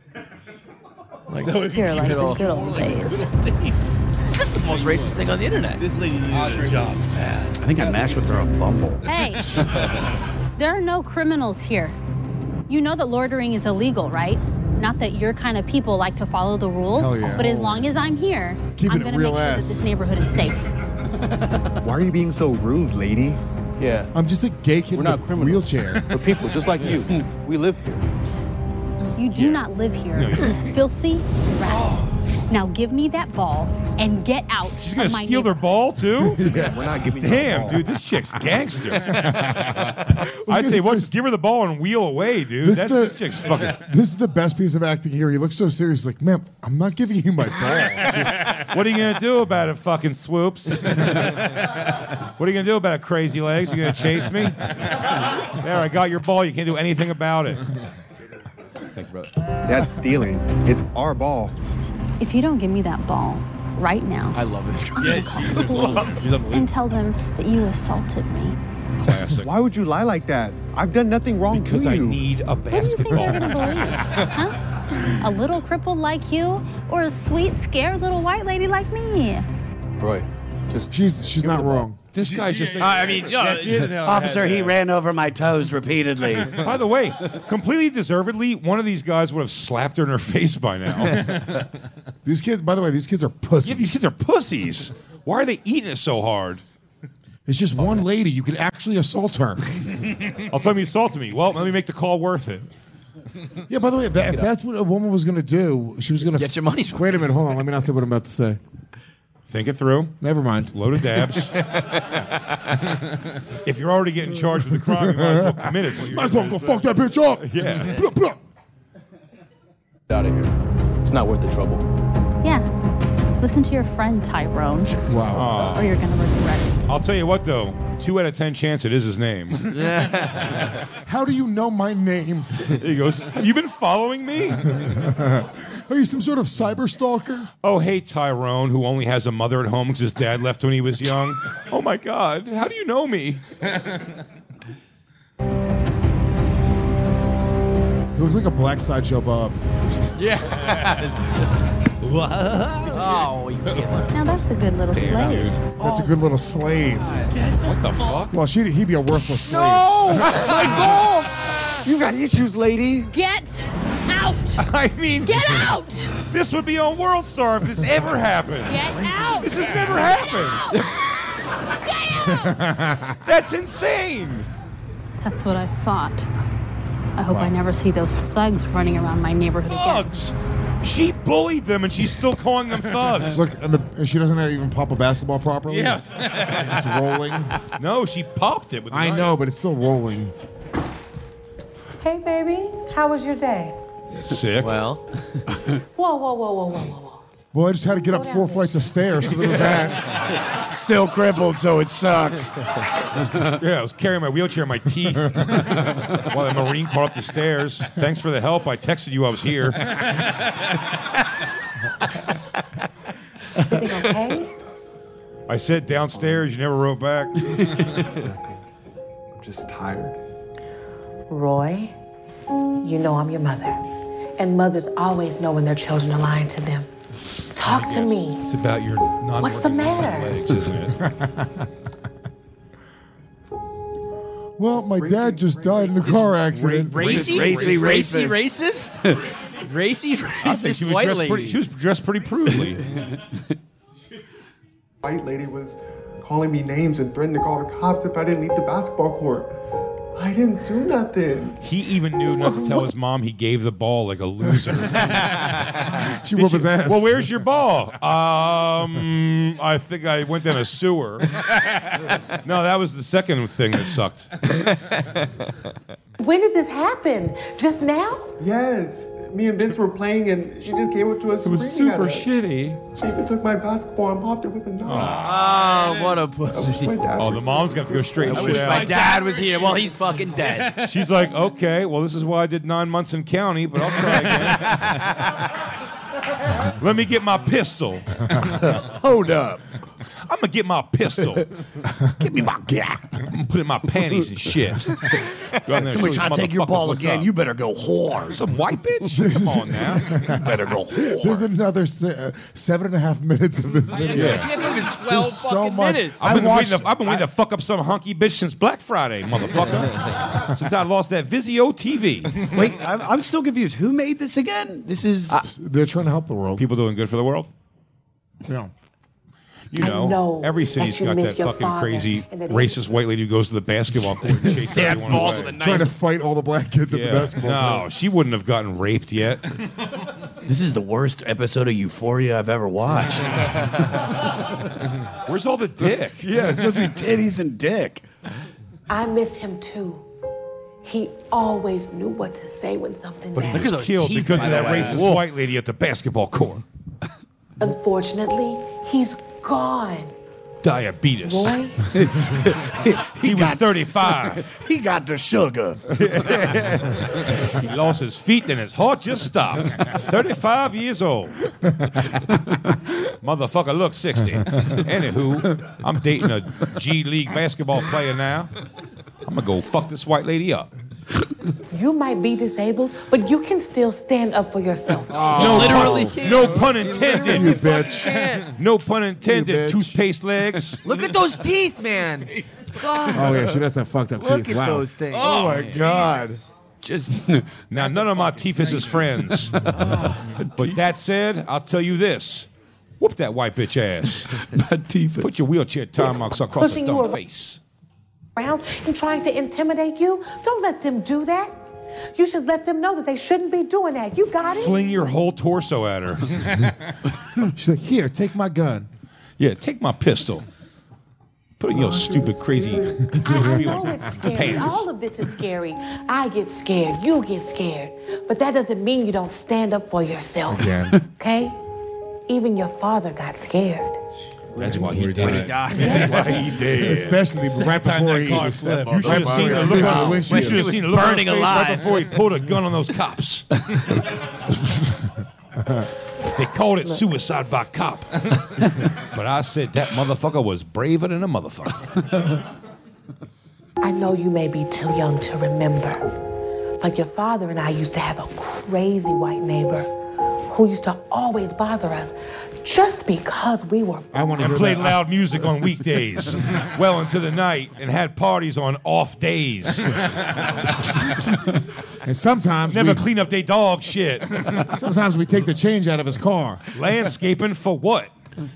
Here, like the good old days. This is the most racist thing on the internet. This lady needed a job bad. I think I matched with her on Bumble. Hey, there are no criminals here. You know that loitering is illegal, right? Not that your kind of people like to follow the rules, Hell yeah. but as long as I'm here, Keep I'm it going to real make sure that ass. this neighborhood is safe. Why are you being so rude, lady? Yeah. I'm just a gay kid We're in not a criminals. wheelchair. We're people just like you. We live here. You do not live here, you filthy rat. Now give me that ball and get out She's of gonna my steal their ball too? Yeah. We're not giving you the Damn, ball. dude, this chick's gangster. I say, what? Just give her the ball and wheel away, dude. This chick's fucking. This is the best piece of acting here. He looks so serious, like, ma'am, I'm not giving you my ball. What are you gonna do about it, fucking swoops? What are you gonna do about it, crazy legs? You gonna chase me? There, I got your ball. You can't do anything about it. Thanks, brother. That's stealing. It's our ball. If you don't give me that ball right now, I love this girl. call the police and tell them that you assaulted me. Classic. Why would you lie like that? I've done nothing wrong Because to I you. need a Who do you think basketball. they're going to believe? Huh? A little crippled like you or a sweet, scared little white lady like me? Roy, just She's not wrong. This guy's just. I mean, officer, he ran over my toes repeatedly. By the way, completely deservedly, one of these guys would have slapped her in her face by now. These kids, by the way, these kids are pussies. Yeah, these kids are pussies. Why are they eating it so hard? It's just one lady. You could actually assault her. I'll tell him you assaulted me. Well, let me make the call worth it. Yeah, by the way, if that's what a woman was going to do, she was going to... Get your money's worth. Wait a minute, hold on. Let me not say what I'm about to say. Think it through. Never mind. Load of dabs. If you're already getting charged with a crime, you might as well commit it. Might as well go fuck that bitch up. Yeah. Blah, blah. out of here. It's not worth the trouble. Yeah. Listen to your friend, Tyrone. Wow. Or you're going to regret it. I'll tell you what, though. 2 out of 10 chance it is his name. How do you know my name? He goes, have you been following me? Are you some sort of cyber stalker? Oh, hey, Tyrone, who only has a mother at home because his dad left when he was young. Oh, my God. How do you know me? He looks like a black sideshow Bob. Yeah. Oh, you can't let Now that's a good little slave. That's a good little slave. What the fuck? Well, he'd be a worthless slave. My ball! You got issues, lady. Get out! I mean, Get out! this would be on World Star if this ever happened. Get out! This has never happened. That's insane. That's what I thought. I hope I never see those thugs running around my neighborhood again. Thugs. She bullied them, and she's still calling them thugs. Look, and she doesn't even pop a basketball properly. Yes. It's rolling. No, she popped it with the I knife. know, but it's still rolling. Hey, baby, how was your day? Sick. Well. Whoa, whoa, whoa, whoa, whoa, whoa. Well, I just had to get up 4 flights of stairs, so there was that. Still crippled, so it sucks. Yeah, I was carrying my wheelchair in my teeth while the Marine car up the stairs. Thanks for the help. I texted you I was here. Everything okay? I said downstairs. You never wrote back. I'm just tired. Roy, you know I'm your mother. And mothers always know when their children are lying to them. Talk to me. It's about your non What's the matter? legs, isn't it? Well, my dad just died in a car accident. Racy? Racy Racy racist. racist? Racy I think racist she was white dressed lady. pretty. She was dressed pretty prudely. White lady was calling me names and threatening to call the cops if I didn't leave the basketball court. I didn't do nothing. He even knew not to tell his mom he gave the ball like a loser. She whooped his ass. Well, where's your ball? I think I went down a sewer. No, that was the second thing that sucked. When did this happen? Just now? Yes. Me and Vince were playing and she just gave it to us. It was super shitty. She even took my basketball and popped it with a knife. Oh, what a pussy. Oh, the mom's got to go straight and I shit wish out. my dad was here. Well, he's fucking dead. She's like, okay, well, this is why I did 9 months in county, but I'll try again. Let me get my pistol. Hold up. I'm gonna get my pistol. Give me my gat. I'm gonna put it in my panties and shit. Somebody try to take your ball again. You better go whore. Some white bitch? Come on now. You better go whore. There's another 7.5 minutes of this video. I can't believe it's 12 There's so fucking much. minutes. I've been waiting to fuck up some hunky bitch since Black Friday, motherfucker. Since I lost that Vizio TV. Wait, I'm still confused. Who made this again? This is... They're trying to help the world. People doing good for the world? Yeah. You know, every city's got that fucking crazy racist white lady who goes to the basketball court and chases Stabs everyone balls away. with a Trying to knife. fight all the black kids at the basketball No, court. she wouldn't have gotten raped yet. This is the worst episode of Euphoria I've ever watched. Where's all the dick? Yeah, it's supposed to be titties and dick. I miss him too. He always knew what to say when something But he bad. was killed because of that racist white lady at the basketball court. Unfortunately, he's gone. Diabetes. Roy? He was 35. He got the sugar. He lost his feet and his heart just stopped. 35 years old. Motherfucker looks 60. Anywho, I'm dating a G League basketball player now. I'm gonna go fuck this white lady up. You might be disabled, but you can still stand up for yourself. No, literally. No pun intended. You bitch. No pun You intended. bitch. Toothpaste legs. Look at those teeth, man. God. Oh, yeah, she does have fucked up Look teeth. at Wow. those things. Oh my God. Just Now, none of my teeth is his friends. But that said, I'll tell you this. Whoop that white bitch ass. Put your wheelchair tire marks across her Pushing you dumb around. face. Around and trying to intimidate you. Don't let them do that. You should let them know that they shouldn't be doing that. You got it? Fling your whole torso at her. She's like, here, take my gun. Yeah, take my pistol. Put it in your stupid, crazy I know it's scary. pants. All of this is scary. I get scared. You get scared. But that doesn't mean you don't stand up for yourself. Again. Okay? Even your father got scared. That's why he died. Why he did. Especially right before he You should have seen the look on the windshield. You should have seen the look on his burning face alive. right before he pulled a gun on those cops. They called it suicide by cop. But I said that motherfucker was braver than a motherfucker. I know you may be too young to remember, but your father and I used to have a crazy white neighbor who used to always bother us just because we were. I want to And hear played that. loud music on weekdays, well into the night, and had parties on off days. And sometimes Never we, clean up their dog shit. sometimes we take the change out of his car. Landscaping for what?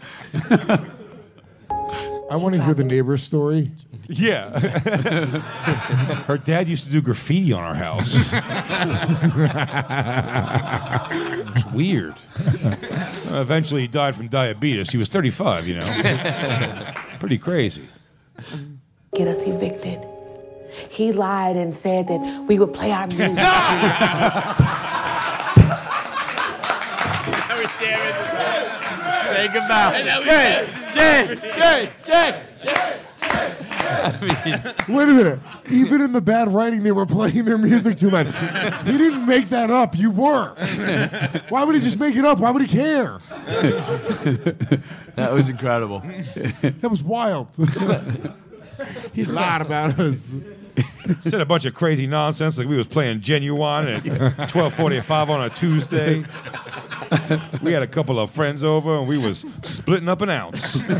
I want to hear the neighbor's story. Yeah. Her dad used to do graffiti on our house. It's weird. Eventually, he died from diabetes. He was 35, you know. Pretty crazy. Get us evicted. He lied and said that we would play our music. Take him out. Jay. Wait a minute. Even in the bad writing, they were playing their music too loud. He didn't make that up. You were. Why would he just make it up? Why would he care? That was incredible. That was wild. He lied about us. Said a bunch of crazy nonsense like we was playing Genuine at 12:45 on a Tuesday. We had a couple of friends over and we was splitting up an ounce. Did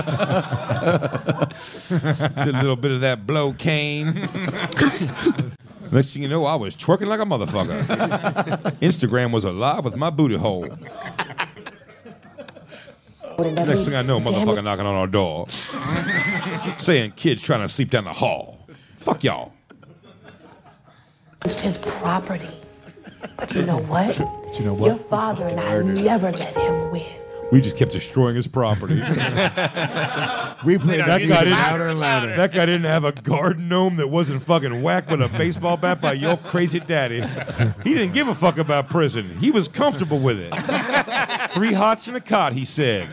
a little bit of that blow cane. Next thing you know, I was twerking like a motherfucker. Instagram was alive with my booty hole. Next thing I know, motherfucker knocking on our door. Saying kids trying to sleep down the hall. Fuck y'all. his property. But you know what? You know what? Your father and I never let him win. We just kept destroying his property. We played that guy louder and louder. That guy didn't have a garden gnome that wasn't fucking whacked with a baseball bat by your crazy daddy. He didn't give a fuck about prison. He was comfortable with it. 3 hots and a cot, he said.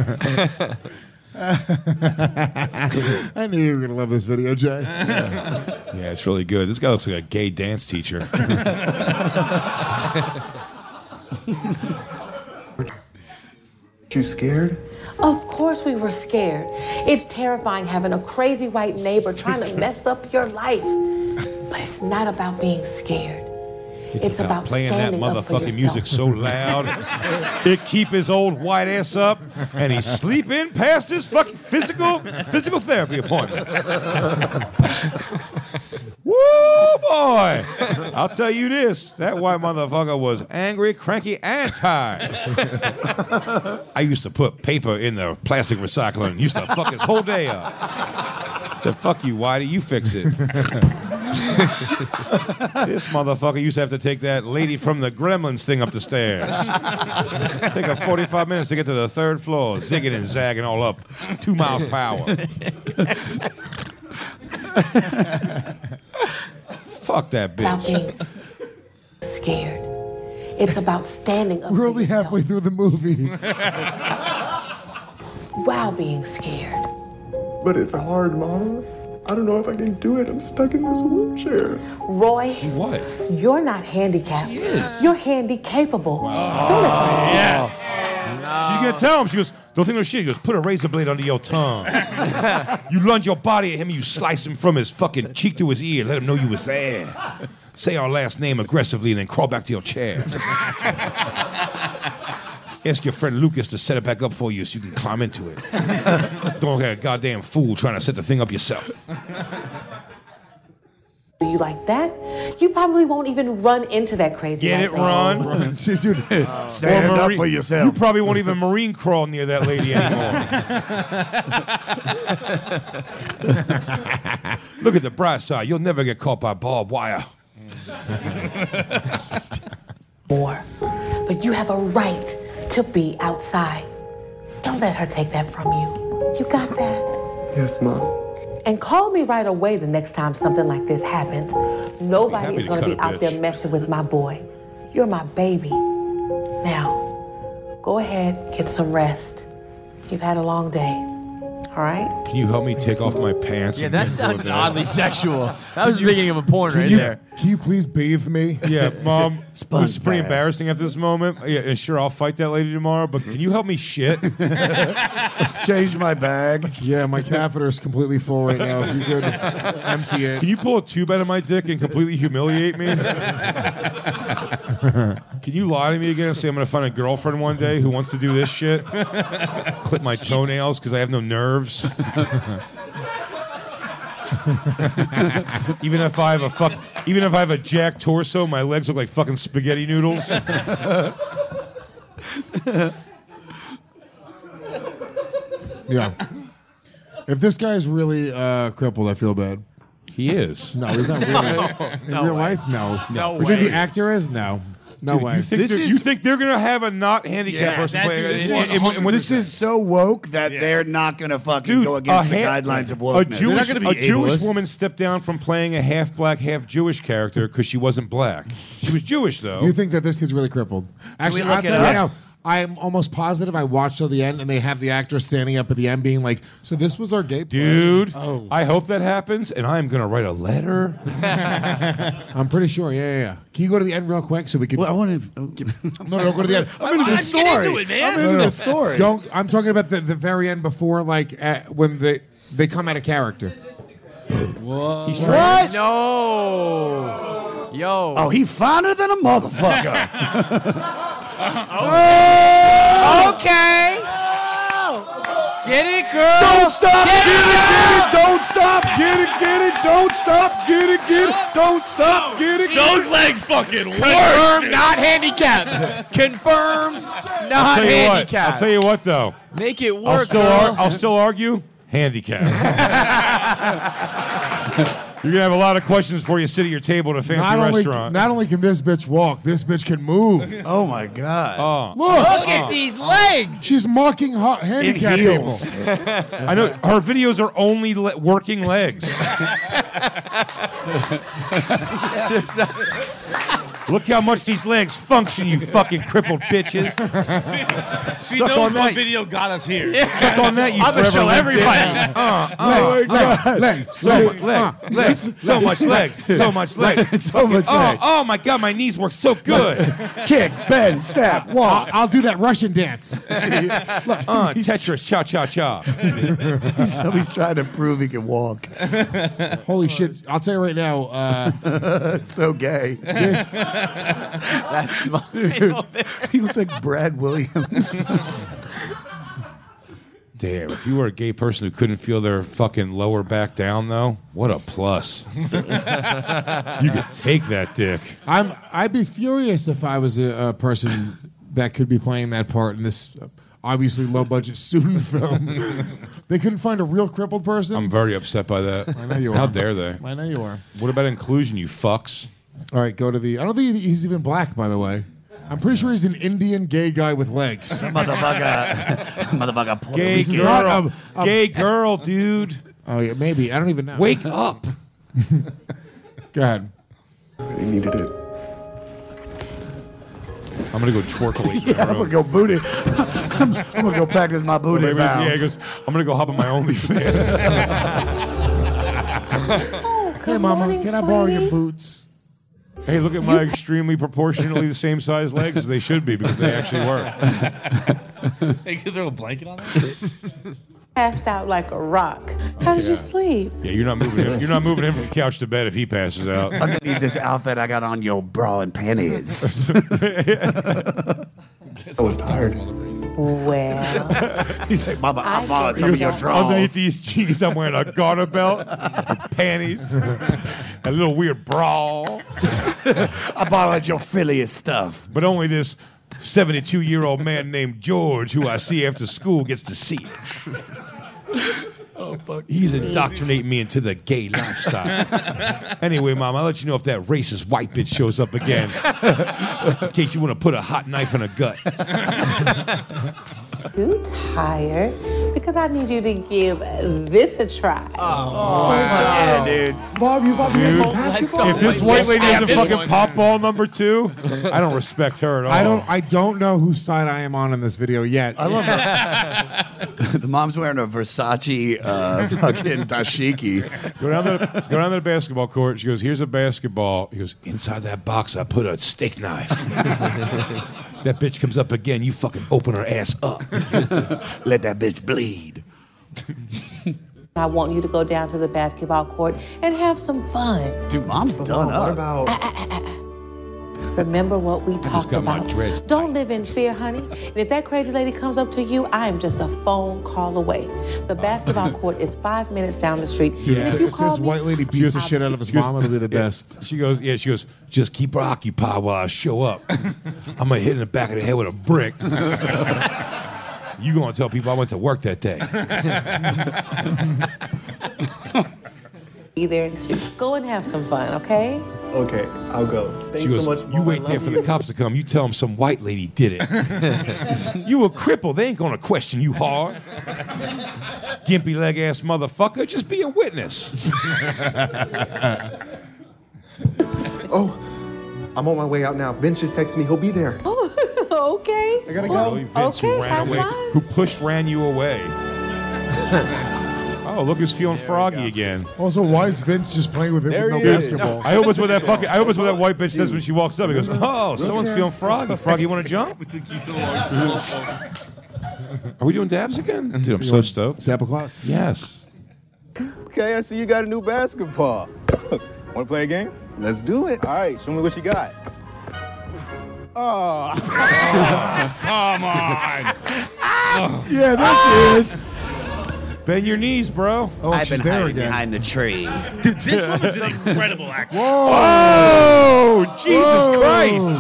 I knew you were gonna love this video, Jay. Yeah, it's really good. This guy looks like a gay dance teacher. You scared? Of course we were scared. It's terrifying having a crazy white neighbor trying to mess up your life. But it's not about being scared. It's about playing that standing up for motherfucking music so loud. It keep his old white ass up, and he's sleeping past his fucking physical therapy appointment. Woo, boy! I'll tell you this: that white motherfucker was angry, cranky, and tired. I used to put paper in the plastic recycler and used to fuck his whole day up. I said, "Fuck you, Whitey. You fix it." This motherfucker used to have to take that lady from the Gremlins thing up the stairs. Take her 45 minutes to get to the 3rd floor, zigging and zagging all up. 2 miles per hour. Fuck that About bitch. being scared. It's about standing up We're for only yourself halfway through the movie. while being scared. But it's hard, Mom. I don't know if I can do it. I'm stuck in this wheelchair. Roy, What? you're not handicapped. You're handy-capable. Yeah. She's gonna tell him. She goes, "Don't think no shit." He goes, "Put a razor blade under your tongue." You lunge your body at him and you slice him from his fucking cheek to his ear. Let him know you was there. Say our last name aggressively and then crawl back to your chair. Ask your friend Lucas to set it back up for you so you can climb into it. Don't get a goddamn fool trying to set the thing up yourself. Do you like that? You probably won't even run into that crazy Get white it, lady. Ron? Dude, Stand Or up Marine- for yourself. You probably won't even marine crawl near that lady anymore. Look at the bright side. You'll never get caught by barbed wire. More. But you have a right to be outside. Don't let her take that from you. You got that? Yes, Mom. And call me right away the next time something like this happens. Nobody happy is to going to cut be a out there bitch. messing with my boy. You're my baby. Now, go ahead, get some rest. You've had a long day. All right? Can you help me take off my pants? Yeah, and that get into a sounded bed? oddly sexual. That was the beginning of a porn right there. Can you please bathe me? Yeah, Mom, this is pretty bath. embarrassing at this moment. Yeah, and sure, I'll fight that lady tomorrow, but can you help me shit? Change my bag. Yeah, my catheter is completely full right now. If you could empty it. Can you pull a tube out of my dick and completely humiliate me? Can you lie to me again and say I'm going to find a girlfriend one day who wants to do this shit? Clip my toenails because I have no nerves. Even if I have a jacked torso, my legs look like fucking spaghetti noodles. Yeah. If this guy's really crippled, I feel bad. He is. No, he's not really. In real life, no. No You think way. the actor is? No. No Dude, way. you think they're going to have a not handicapped Yeah, person that play? dude is This is so woke that they're not going to fucking go against the guidelines of wokeness. A Jewish woman stepped down from playing a half black, half Jewish character because she wasn't black. She was Jewish, though. You think that this kid's really crippled? Actually, look I'll it tell you right up? now. I'm almost positive I watched till the end, and they have the actor standing up at the end, being like, "So this was our gay play?" Dude, I hope that happens, and I am going to write a letter. I'm pretty sure. Yeah. Can you go to the end real quick so we can? Well, I want to. No, go to the end. I'm into the story. Get into it, man. I'm into the story. Don't. I'm talking about the very end before, like when they come out of character. Whoa. He's trying. No. Yo. Oh, he finer than a motherfucker. Okay. Get it, girl. Don't stop. Get Get it, it. Don't stop. Get it. Don't stop. Get it. Don't stop. Get it. Those legs fucking work. Confirmed, not handicapped. Confirmed, not I'll handicapped. tell you what, though. Make it work. I'll girl. still argue handicap. You're gonna have a lot of questions before you sit at your table at a fancy restaurant. Not only can this bitch walk, this bitch can move. Oh my god! Look at these legs. She's mocking handicapped people. I know her videos are only working legs. Look how much these legs function, you fucking crippled bitches. She Suck knows on what that. video got us here. Suck on that, you I'm gonna forever show limp everybody. legs, so much legs, so much legs. Oh my god, my knees work so good. Kick, bend, step, walk. I'll do that Russian dance. Tetris, cha cha cha. He's trying to prove he can walk. Holy shit! I'll tell you right now. It's so gay. This. That's smart. He looks like Brad Williams. Damn, if you were a gay person who couldn't feel their fucking lower back down, though, what a plus. You could take that dick. I'd be furious if I was a person that could be playing that part in this obviously low-budget student film. They couldn't find a real crippled person. I'm very upset by that. I know you are. How dare they? I know you are. What about inclusion, you fucks? All right, go to the... I don't think he's even black, by the way. I'm pretty sure he's an Indian gay guy with legs. Motherfucker. Gay This is girl. not Gay girl, dude. Oh, yeah, maybe. I don't even know. Wake up. Go ahead. He needed it. I'm going to go twerk away from Yeah, the I'm room. gonna go booty. I'm gonna go practice my booty Maybe, bounce. yeah, he goes, I'm going to go hop on my OnlyFans. Hey, Mama, can I borrow your boots? Hey, look at my extremely proportionally the same size legs as they should be because they actually work. Hey, you throw a blanket on that? Passed out like a rock. How did you Yeah. sleep? Yeah, you're not moving him. You're not moving him from the couch to bed if he passes out. I'm gonna need this outfit I got on your bra and panties. I was tired. Well, He's like, Mama, I I borrowed guess some of your so. drawers. Underneath these jeans, I'm wearing a garter belt, panties, a little weird bra. I borrowed your Philly stuff. But only this 72-year-old man named George, who I see after school, gets to see it. Oh, fuck. He's indoctrinating me into the gay lifestyle. Anyway, Mom, I'll let you know if that racist white bitch shows up again. In case you want to put a hot knife in her gut. you tired? Because I need you to give this a try. Yeah, dude. Bob, you Dude, basketball? if this white lady has a this fucking one. pop ball number 2, I don't respect her at all. I don't know whose side I am on in this video yet. I love that. The mom's wearing a Versace fucking dashiki. Go down to the basketball court. She goes, here's a basketball. He goes, inside that box, I put a steak knife. That bitch comes up again. You fucking open her ass up. Let that bitch bleed. I want you to go down to the basketball court and have some fun. Dude, mom's done What up. about? Remember what we talked got my about. dreads Don't live in fear, honey. And if that crazy lady comes up to you, I am just a phone call away. The basketball court is 5 minutes down the street. Dude, And if if you this call me, white lady beats the shit out of his mom, it'll be the best. She goes, just keep her occupied while I show up. I'm going to hit in the back of the head with a brick. You going to tell people I went to work that day. be there and go and have some fun, okay? Okay, I'll go. Thanks She goes, so much. you Mom, I wait there love for you. the cops to come. You tell them some white lady did it. You a cripple. They ain't going to question you hard. Gimpy leg ass motherfucker. Just be a witness. Oh, I'm on my way out now. Vince just texted me. He'll be there. Oh, okay. I gotta Really, go. Vince, who ran away, who ran you away. Oh, look who's feeling froggy again. Also, why is Vince just playing with it with no Dude, basketball? I hope it's what that white bitch says when she walks up. He goes, "Oh, someone's feeling froggy. Froggy, you want to jump?" Are we doing dabs again? Dude, I'm so stoked. Dab o'clock. Yes. Okay, I see you got a new basketball. Want to play a game? Let's do it. All right, show me what you got. Oh, come on. Yeah, this is. Bend your knees, bro. Oh, I've she's been there hiding again. behind the tree. Dude, this woman's an incredible actor. Oh, Jesus Christ.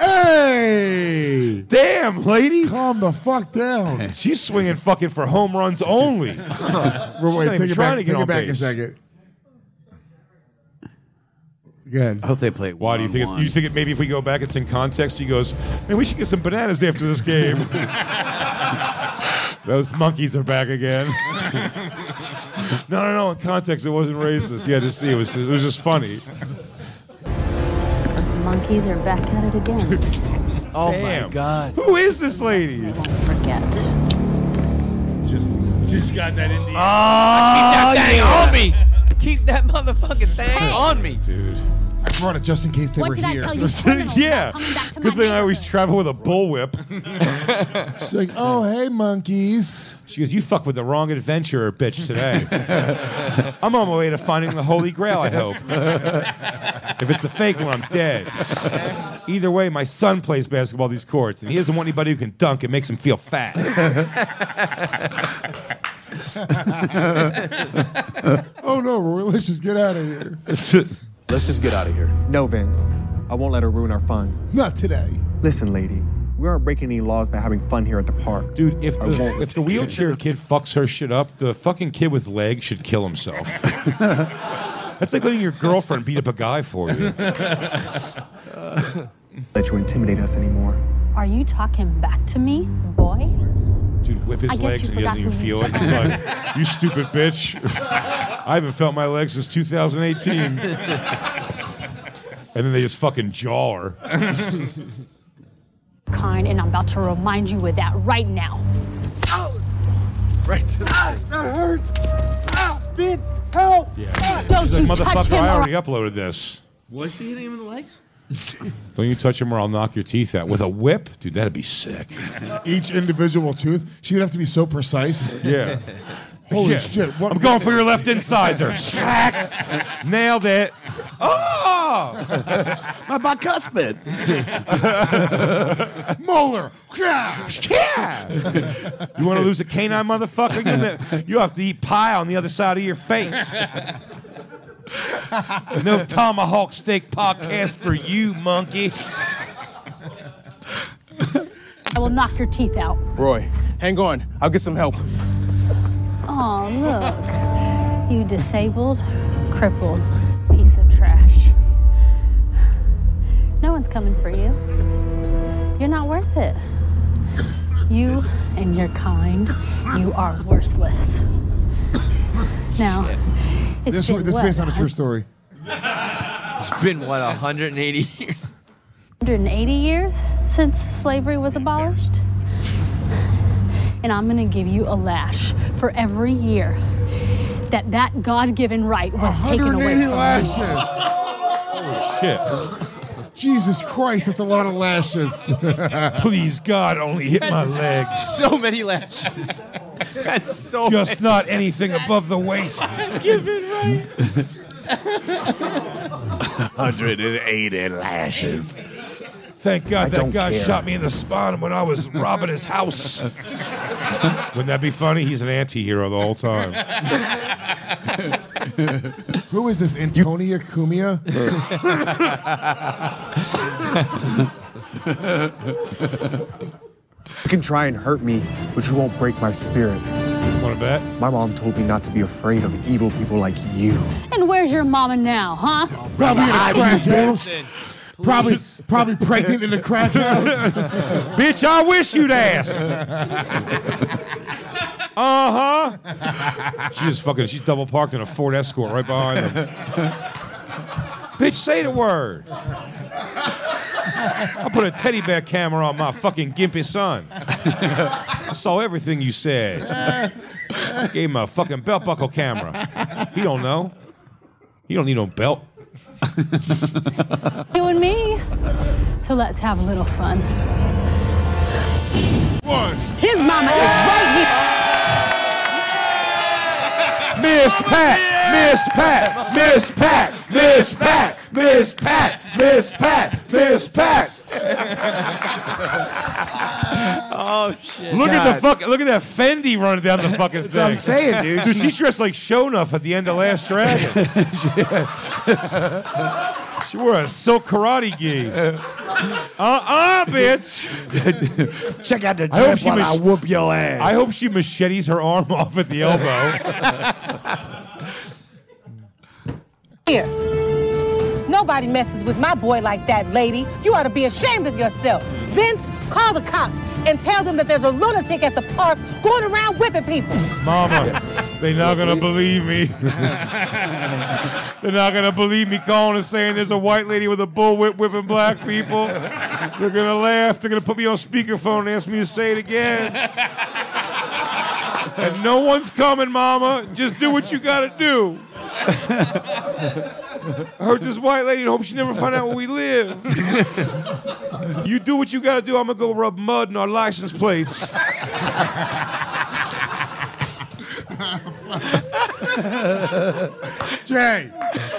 Hey! Damn, lady. Calm the fuck down. She's swinging fucking for home runs only. Wait, not even take it trying back. to get Take on it back a base. second. Good. I hope they play. Why do you think? You think maybe if we go back, it's in context? He goes, "Man, we should get some bananas after this game." Those monkeys are back again. No. In context, it wasn't racist. You had to see. It was just funny. Those monkeys are back at it again. Oh Damn. my God. Who is this lady? Won't forget. Just got that in the Keep that thing on me. Keep that motherfucking thing on me, dude. I brought it just in case they What were did I here. tell you, criminals Yeah. not coming back to Good my thing I always travel with a bullwhip. She's like, oh, hey, monkeys. She goes, "You fuck with the wrong adventurer, bitch, today." I'm on my way to finding the Holy Grail, I hope. If it's the fake one, I'm dead. Either way, my son plays basketball these courts, and he doesn't want anybody who can dunk. It makes him feel fat. Oh, no, Roy, let's just get out of here. Let's just get out of here. No, Vince. I won't let her ruin our fun. Not today. Listen, lady. We aren't breaking any laws by having fun here at the park. Dude, if the wheelchair kid fucks her shit up, the fucking kid with legs should kill himself. That's like letting your girlfriend beat up a guy for you. Let you intimidate us anymore. Are you talking back to me, boy? Dude, whip his I guess legs you and he doesn't even forgot feel who it. was He's like, "You stupid bitch. I haven't felt my legs since 2018. And then they just fucking jaw her. Kind, and I'm about to remind you of that right now. Right to the That hurts. Vince, help. Yeah. Don't She's you like, touch "Motherfucker, him I or- already uploaded this. Was she hitting him in the legs? Don't you touch him or I'll knock your teeth out." With a whip? Dude, that'd be sick. Each individual tooth. She would have to be so precise. Yeah. Holy Yeah. shit. What, I'm going for your left incisor. Slack. Nailed it. Oh! My bicuspid. Molar. Yeah. You want to lose a canine, motherfucker? You have to eat pie on the other side of your face. No tomahawk steak podcast for you, monkey. I will knock your teeth out. Roy, hang on. I'll get some help. Oh, look. You disabled, crippled piece of trash. No one's coming for you. You're not worth it. You and your kind, you are worthless. Now, it's This been is what, based on a true story. It's been, what, 180 years? 180 years since slavery was abolished? And I'm gonna give you a lash for every year that God-given right was taken away 180 from lashes. you. Holy shit. Jesus Christ, that's a lot of lashes. Please, God, only hit my legs. So many lashes. That's so Just not anything above the waist. Given right. 180 lashes. Thank God that don't guy care. shot me in the spine when I was robbing his house. Wouldn't that be funny? He's an anti-hero the whole time. Who is this, Antonia Cumia? You can try and hurt me, but you won't break my spirit. Want to bet? My mom told me not to be afraid of evil people like you. And where's your mama now, huh? Probably in a crack house. Probably pregnant in a crack house. Bitch, I wish you'd asked. She's double parked in a Ford Escort right behind them. Bitch, say the word. I put a teddy bear camera on my fucking gimpy son. I saw everything you said. Gave him a fucking belt buckle camera. He don't know. He don't need no belt. You and me. So let's have a little fun. One. His mama is right here. Miss Pat, Miss Pat, Miss Pat, Miss Pat, Miss Pat, Miss Pat, Miss Pat. Oh shit! Look at that Fendi running down the fucking thing. That's what I'm saying, dude. Dude, she's dressed like Shonuff at the end of Last Dragon. She wore a silk karate gi. Bitch. Check out the drip while I whoop your ass. I hope she machetes her arm off at the elbow. Here. No Nobody messes with my boy like that, lady. You ought to be ashamed of yourself. Vince, call the cops and tell them that there's a lunatic at the park going around whipping people. Mama, they're not going to believe me. They're not going to believe me calling and saying there's a white lady with a bullwhip whipping black people. They're going to laugh. They're going to put me on speakerphone and ask me to say it again. And no one's coming, Mama. Just do what you got to do. I heard this white lady and hope she never find out where we live. You do what you got to do. I'm going to go rub mud in our license plates. Jay.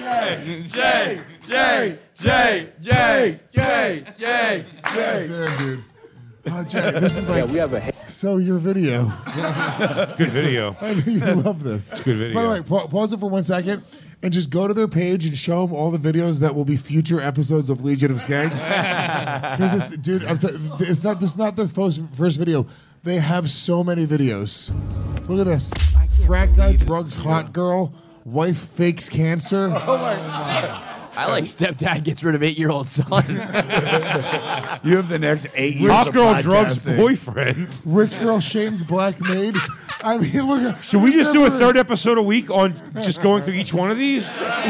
Damn, dude. Oh, Jay, this is like. we have a. So your video. Good video. I know you love this. Good video. By the way, pause it for 1 second and just go to their page and show them all the videos that will be future episodes of Legion of Skanks. Because dude, this is not their first video. They have so many videos. Look at this. Frat guy drugs hot girl. Wife fakes cancer. Oh my God. I like stepdad gets rid of 8-year-old son. You have the next 8 years Hot of girl drugs podcasting. boyfriend. Rich girl shames black maid. I mean, look at. Should we just do a third episode a week on just going through each one of these?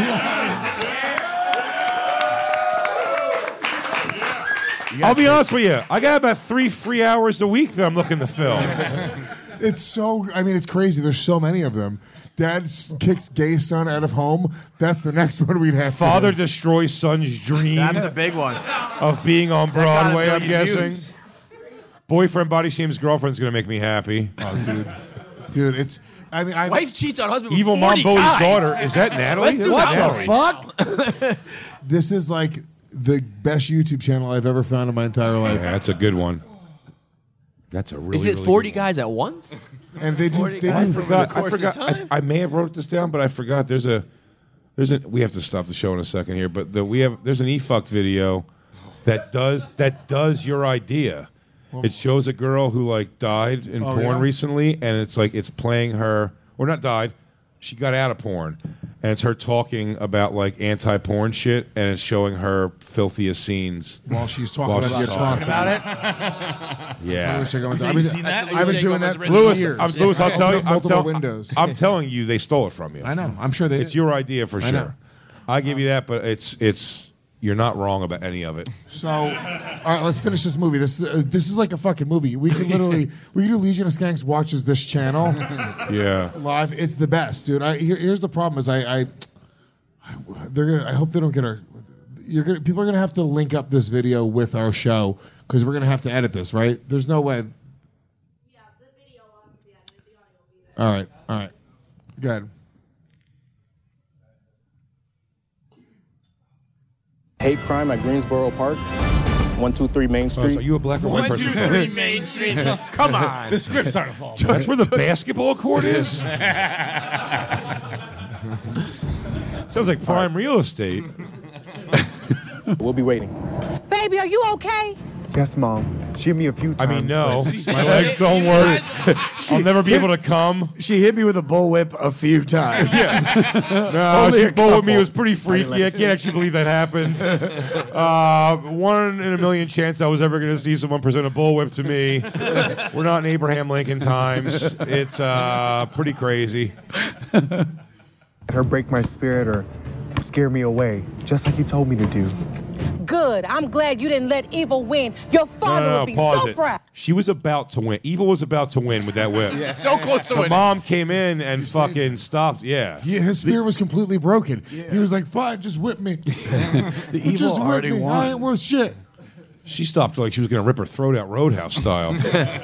I'll be honest with you. I got about 3 free hours a week that I'm looking to fill. It's so. I mean, it's crazy. There's so many of them. Dad kicks gay son out of home. That's the next one we'd have. Father destroys son's dream. That's the big one. Of being on Broadway, got I'm 1 million guessing. views. Boyfriend body shames girlfriend's gonna make me happy. Oh, dude, it's. I mean, Wife cheats on husband. Evil with mom 40 bullies guys. daughter. Is that Natalie? Let's do What that. the fuck? This is like the best YouTube channel I've ever found in my entire life. Yeah, that's a good one. That's a really. Is it really 40 good guys at once? And they do. I forgot. I may have wrote this down, but I forgot. There's a. We have to stop the show in a second here, but there's an e-fucked video that does your idea. It shows a girl who like died in porn recently, and it's playing her, or not died. She got out of porn, and it's her talking about like anti-porn shit, and it's showing her filthiest scenes While she's talking about the atrocities. Yeah. I wish I could go into- Have you seen that? I've been doing that for Lewis, years. Lewis, I'll tell you. Multiple windows. I'm telling you, they stole it from you. I know. I'm sure they It's did. your idea for I sure. know. I give you that, but it's you're not wrong about any of it. So, all right, let's finish this movie. This is like a fucking movie. We can do Legion of Skanks watches this channel Yeah. live. It's the best, dude. Here's the problem: is I hope they don't get our. People are gonna have to link up this video with our show because we're gonna have to edit this, right? There's no way. All right. Good. Hate crime at Greensboro Park, 123 Main Street. So are you a black or white person? 123 Main Street. Come on. The script's starting to fall. That's where the basketball court is? Sounds like prime real estate. We'll be waiting. Baby, are you okay? Yes, Mom. She hit me a few I times. mean, no. but- My legs don't work. I'll never be able to come. She hit me with a bullwhip a few times. No, Only she a bowled me. It couple. was pretty freaky. I can't actually believe that happened. 1 in a million chance I was ever going to see someone present a bullwhip to me. We're not in Abraham Lincoln times. It's pretty crazy. Her break my spirit or scare me away, just like you told me to do. Good. I'm glad you didn't let evil win. Your father No, would be pause so it. proud. She was about to win. Evil was about to win with that whip. Yeah. So close to The winning. mom came in and fucking stopped. Yeah. His spirit was completely broken. He was like, "Fine, just whip me. The evil Just whip already me. I won. ain't worth shit." She stopped like she was going to rip her throat out Roadhouse style.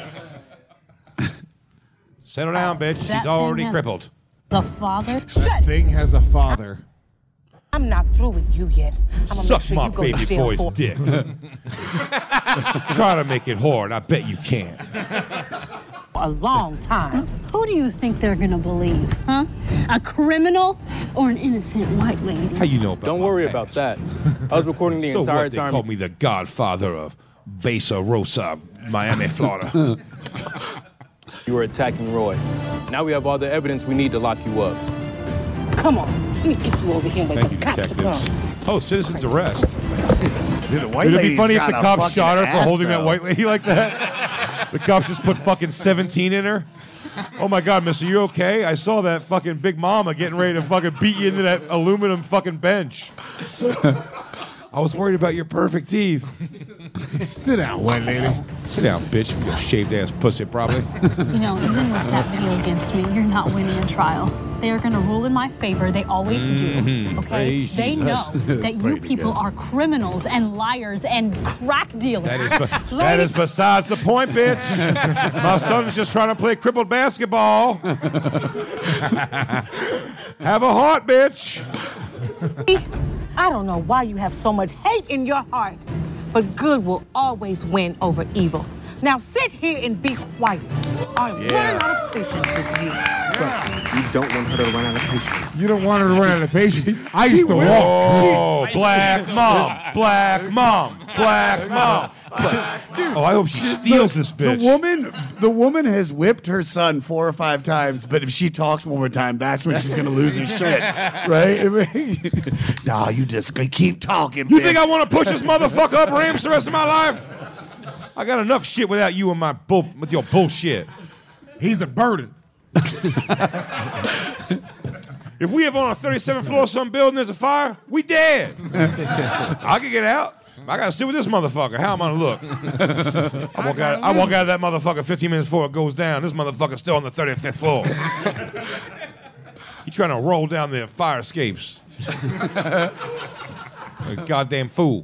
Settle down, bitch. That She's already thing has- crippled. The father? That thing has a father. I'm not through with you yet. I'm gonna Suck make sure my you go to baby jail boy's for- dick. Try to make it hard. I bet you can. a long time. Who do you think they're gonna believe, huh? A criminal or an innocent white lady? How you know about Don't worry about that. I was recording the so entire what, they time. called me the godfather of Besa Rosa, Miami, Florida. You were attacking Roy. Now we have all the evidence we need to lock you up. Come on, let me get you over here and wait Thank for you, the cops to detectives. come. Oh, citizen's arrest. Dude, the white It'd be lady's funny if got the a cops fucking shot her for ass, holding that though. white lady like that. The cops just put fucking 17 in her. Oh my God, mister, you okay? I saw that fucking Big Mama getting ready to fucking beat you into that aluminum fucking bench. I was worried about your perfect teeth. Sit down, white lady. Sit down, bitch. You shaved ass pussy, probably. You know, even with that video against me, you're not winning a trial. They are going to rule in my favor. They always do. Mhm. Okay? Praise They Jesus. know that you people are criminals and liars and crack dealers. That is besides the point, bitch. My son's just trying to play crippled basketball. Have a heart, bitch. I don't know why you have so much hate in your heart, but good will always win over evil. Now sit here and be quiet. I'm running out of patience with you. You don't want her to run out of patience. You don't want her to run out of patience. I used to walk. Oh, black mom, black mom, black mom. Oh, I hope she steals this bitch. The woman has whipped her son 4 or 5 times, but if she talks one more time, that's when she's gonna lose her shit, right? No, you just keep talking. You bitch. think I want to push this motherfucker up ramps the rest of my life? I got enough shit without you and with your bullshit. He's a burden. If we ever on a 37th floor of some building, there's a fire, we dead. I can get out. I gotta sit with this motherfucker. How am I gonna look? I walk out of that motherfucker 15 minutes before it goes down. This motherfucker's still on the 35th floor. He trying to roll down the fire escapes. A goddamn fool.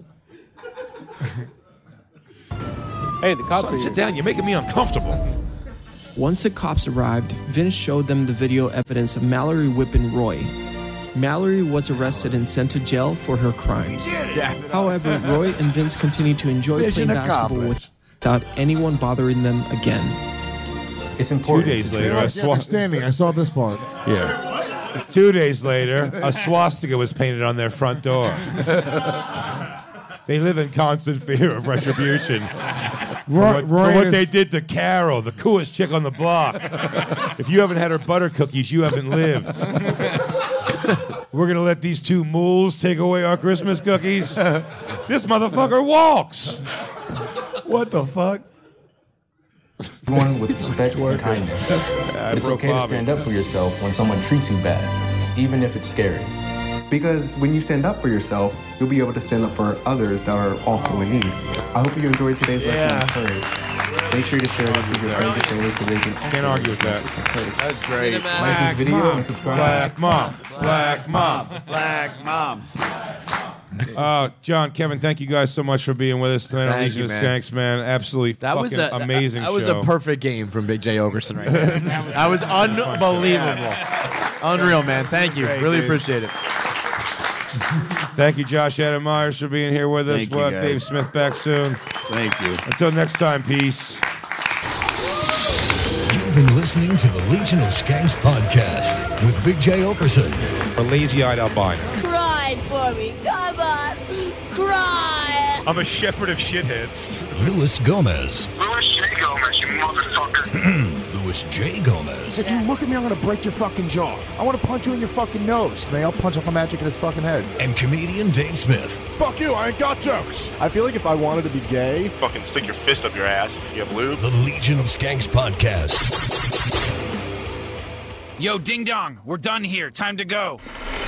Hey, the cops Son, are sit here. down. You're making me uncomfortable. Once the cops arrived, Vince showed them the video evidence of Mallory whipping Roy. Mallory was arrested and sent to jail for her crimes. However, Roy and Vince continued to enjoy Mission playing basketball accomplished. without anyone bothering them again. It's 2 important. days later, a Understanding. I saw this part. Yeah. 2 days later, a swastika was painted on their front door. They live in constant fear of retribution for what they did to Carol, the coolest chick on the block. If you haven't had her butter cookies, you haven't lived. We're going to let these 2 mules take away our Christmas cookies? This motherfucker walks. What the fuck? Everyone with respect and kindness. It's broke okay to Bobby. stand up for yourself when someone treats you bad, even if it's scary. Because when you stand up for yourself, you'll be able to stand up for others that are also in need. I hope you enjoyed today's lesson of courage. Make sure to share this with your friends and family so they can also Can't argue with that. That's great. Like this video and subscribe. Black mom. Black mom. Black mom. John, Kevin, thank you guys so much for being with us tonight on Thank Legion you, of man. Skanks, man. Absolutely fucking amazing That show. was a perfect game from Big J. Ogerson right there. That was unbelievable. Unreal, man. Thank you. Great, really dude. appreciate it. Thank you, Josh Adam Myers, for being here with us. Thank you, We'll have guys. Dave Smith back soon. Thank you. Until next time, peace. You've been listening to the Legion of Skanks podcast with Big J. Okerson. A lazy-eyed albino. Cry for me. Come on. Cry. I'm a shepherd of shitheads. Luis Gomez. Louis J. Gomez, you motherfucker. Luis J. Gomez. If you look at me, I'm gonna break your fucking jaw. I want to punch you in your fucking nose. May I'll punch off a magic in his fucking head. And comedian Dave Smith. Fuck you, I ain't got jokes. I feel like if I wanted to be gay, Fucking stick your fist up your ass if you have lube. The Legion of Skanks podcast. Yo, ding dong, we're done here. Time to go.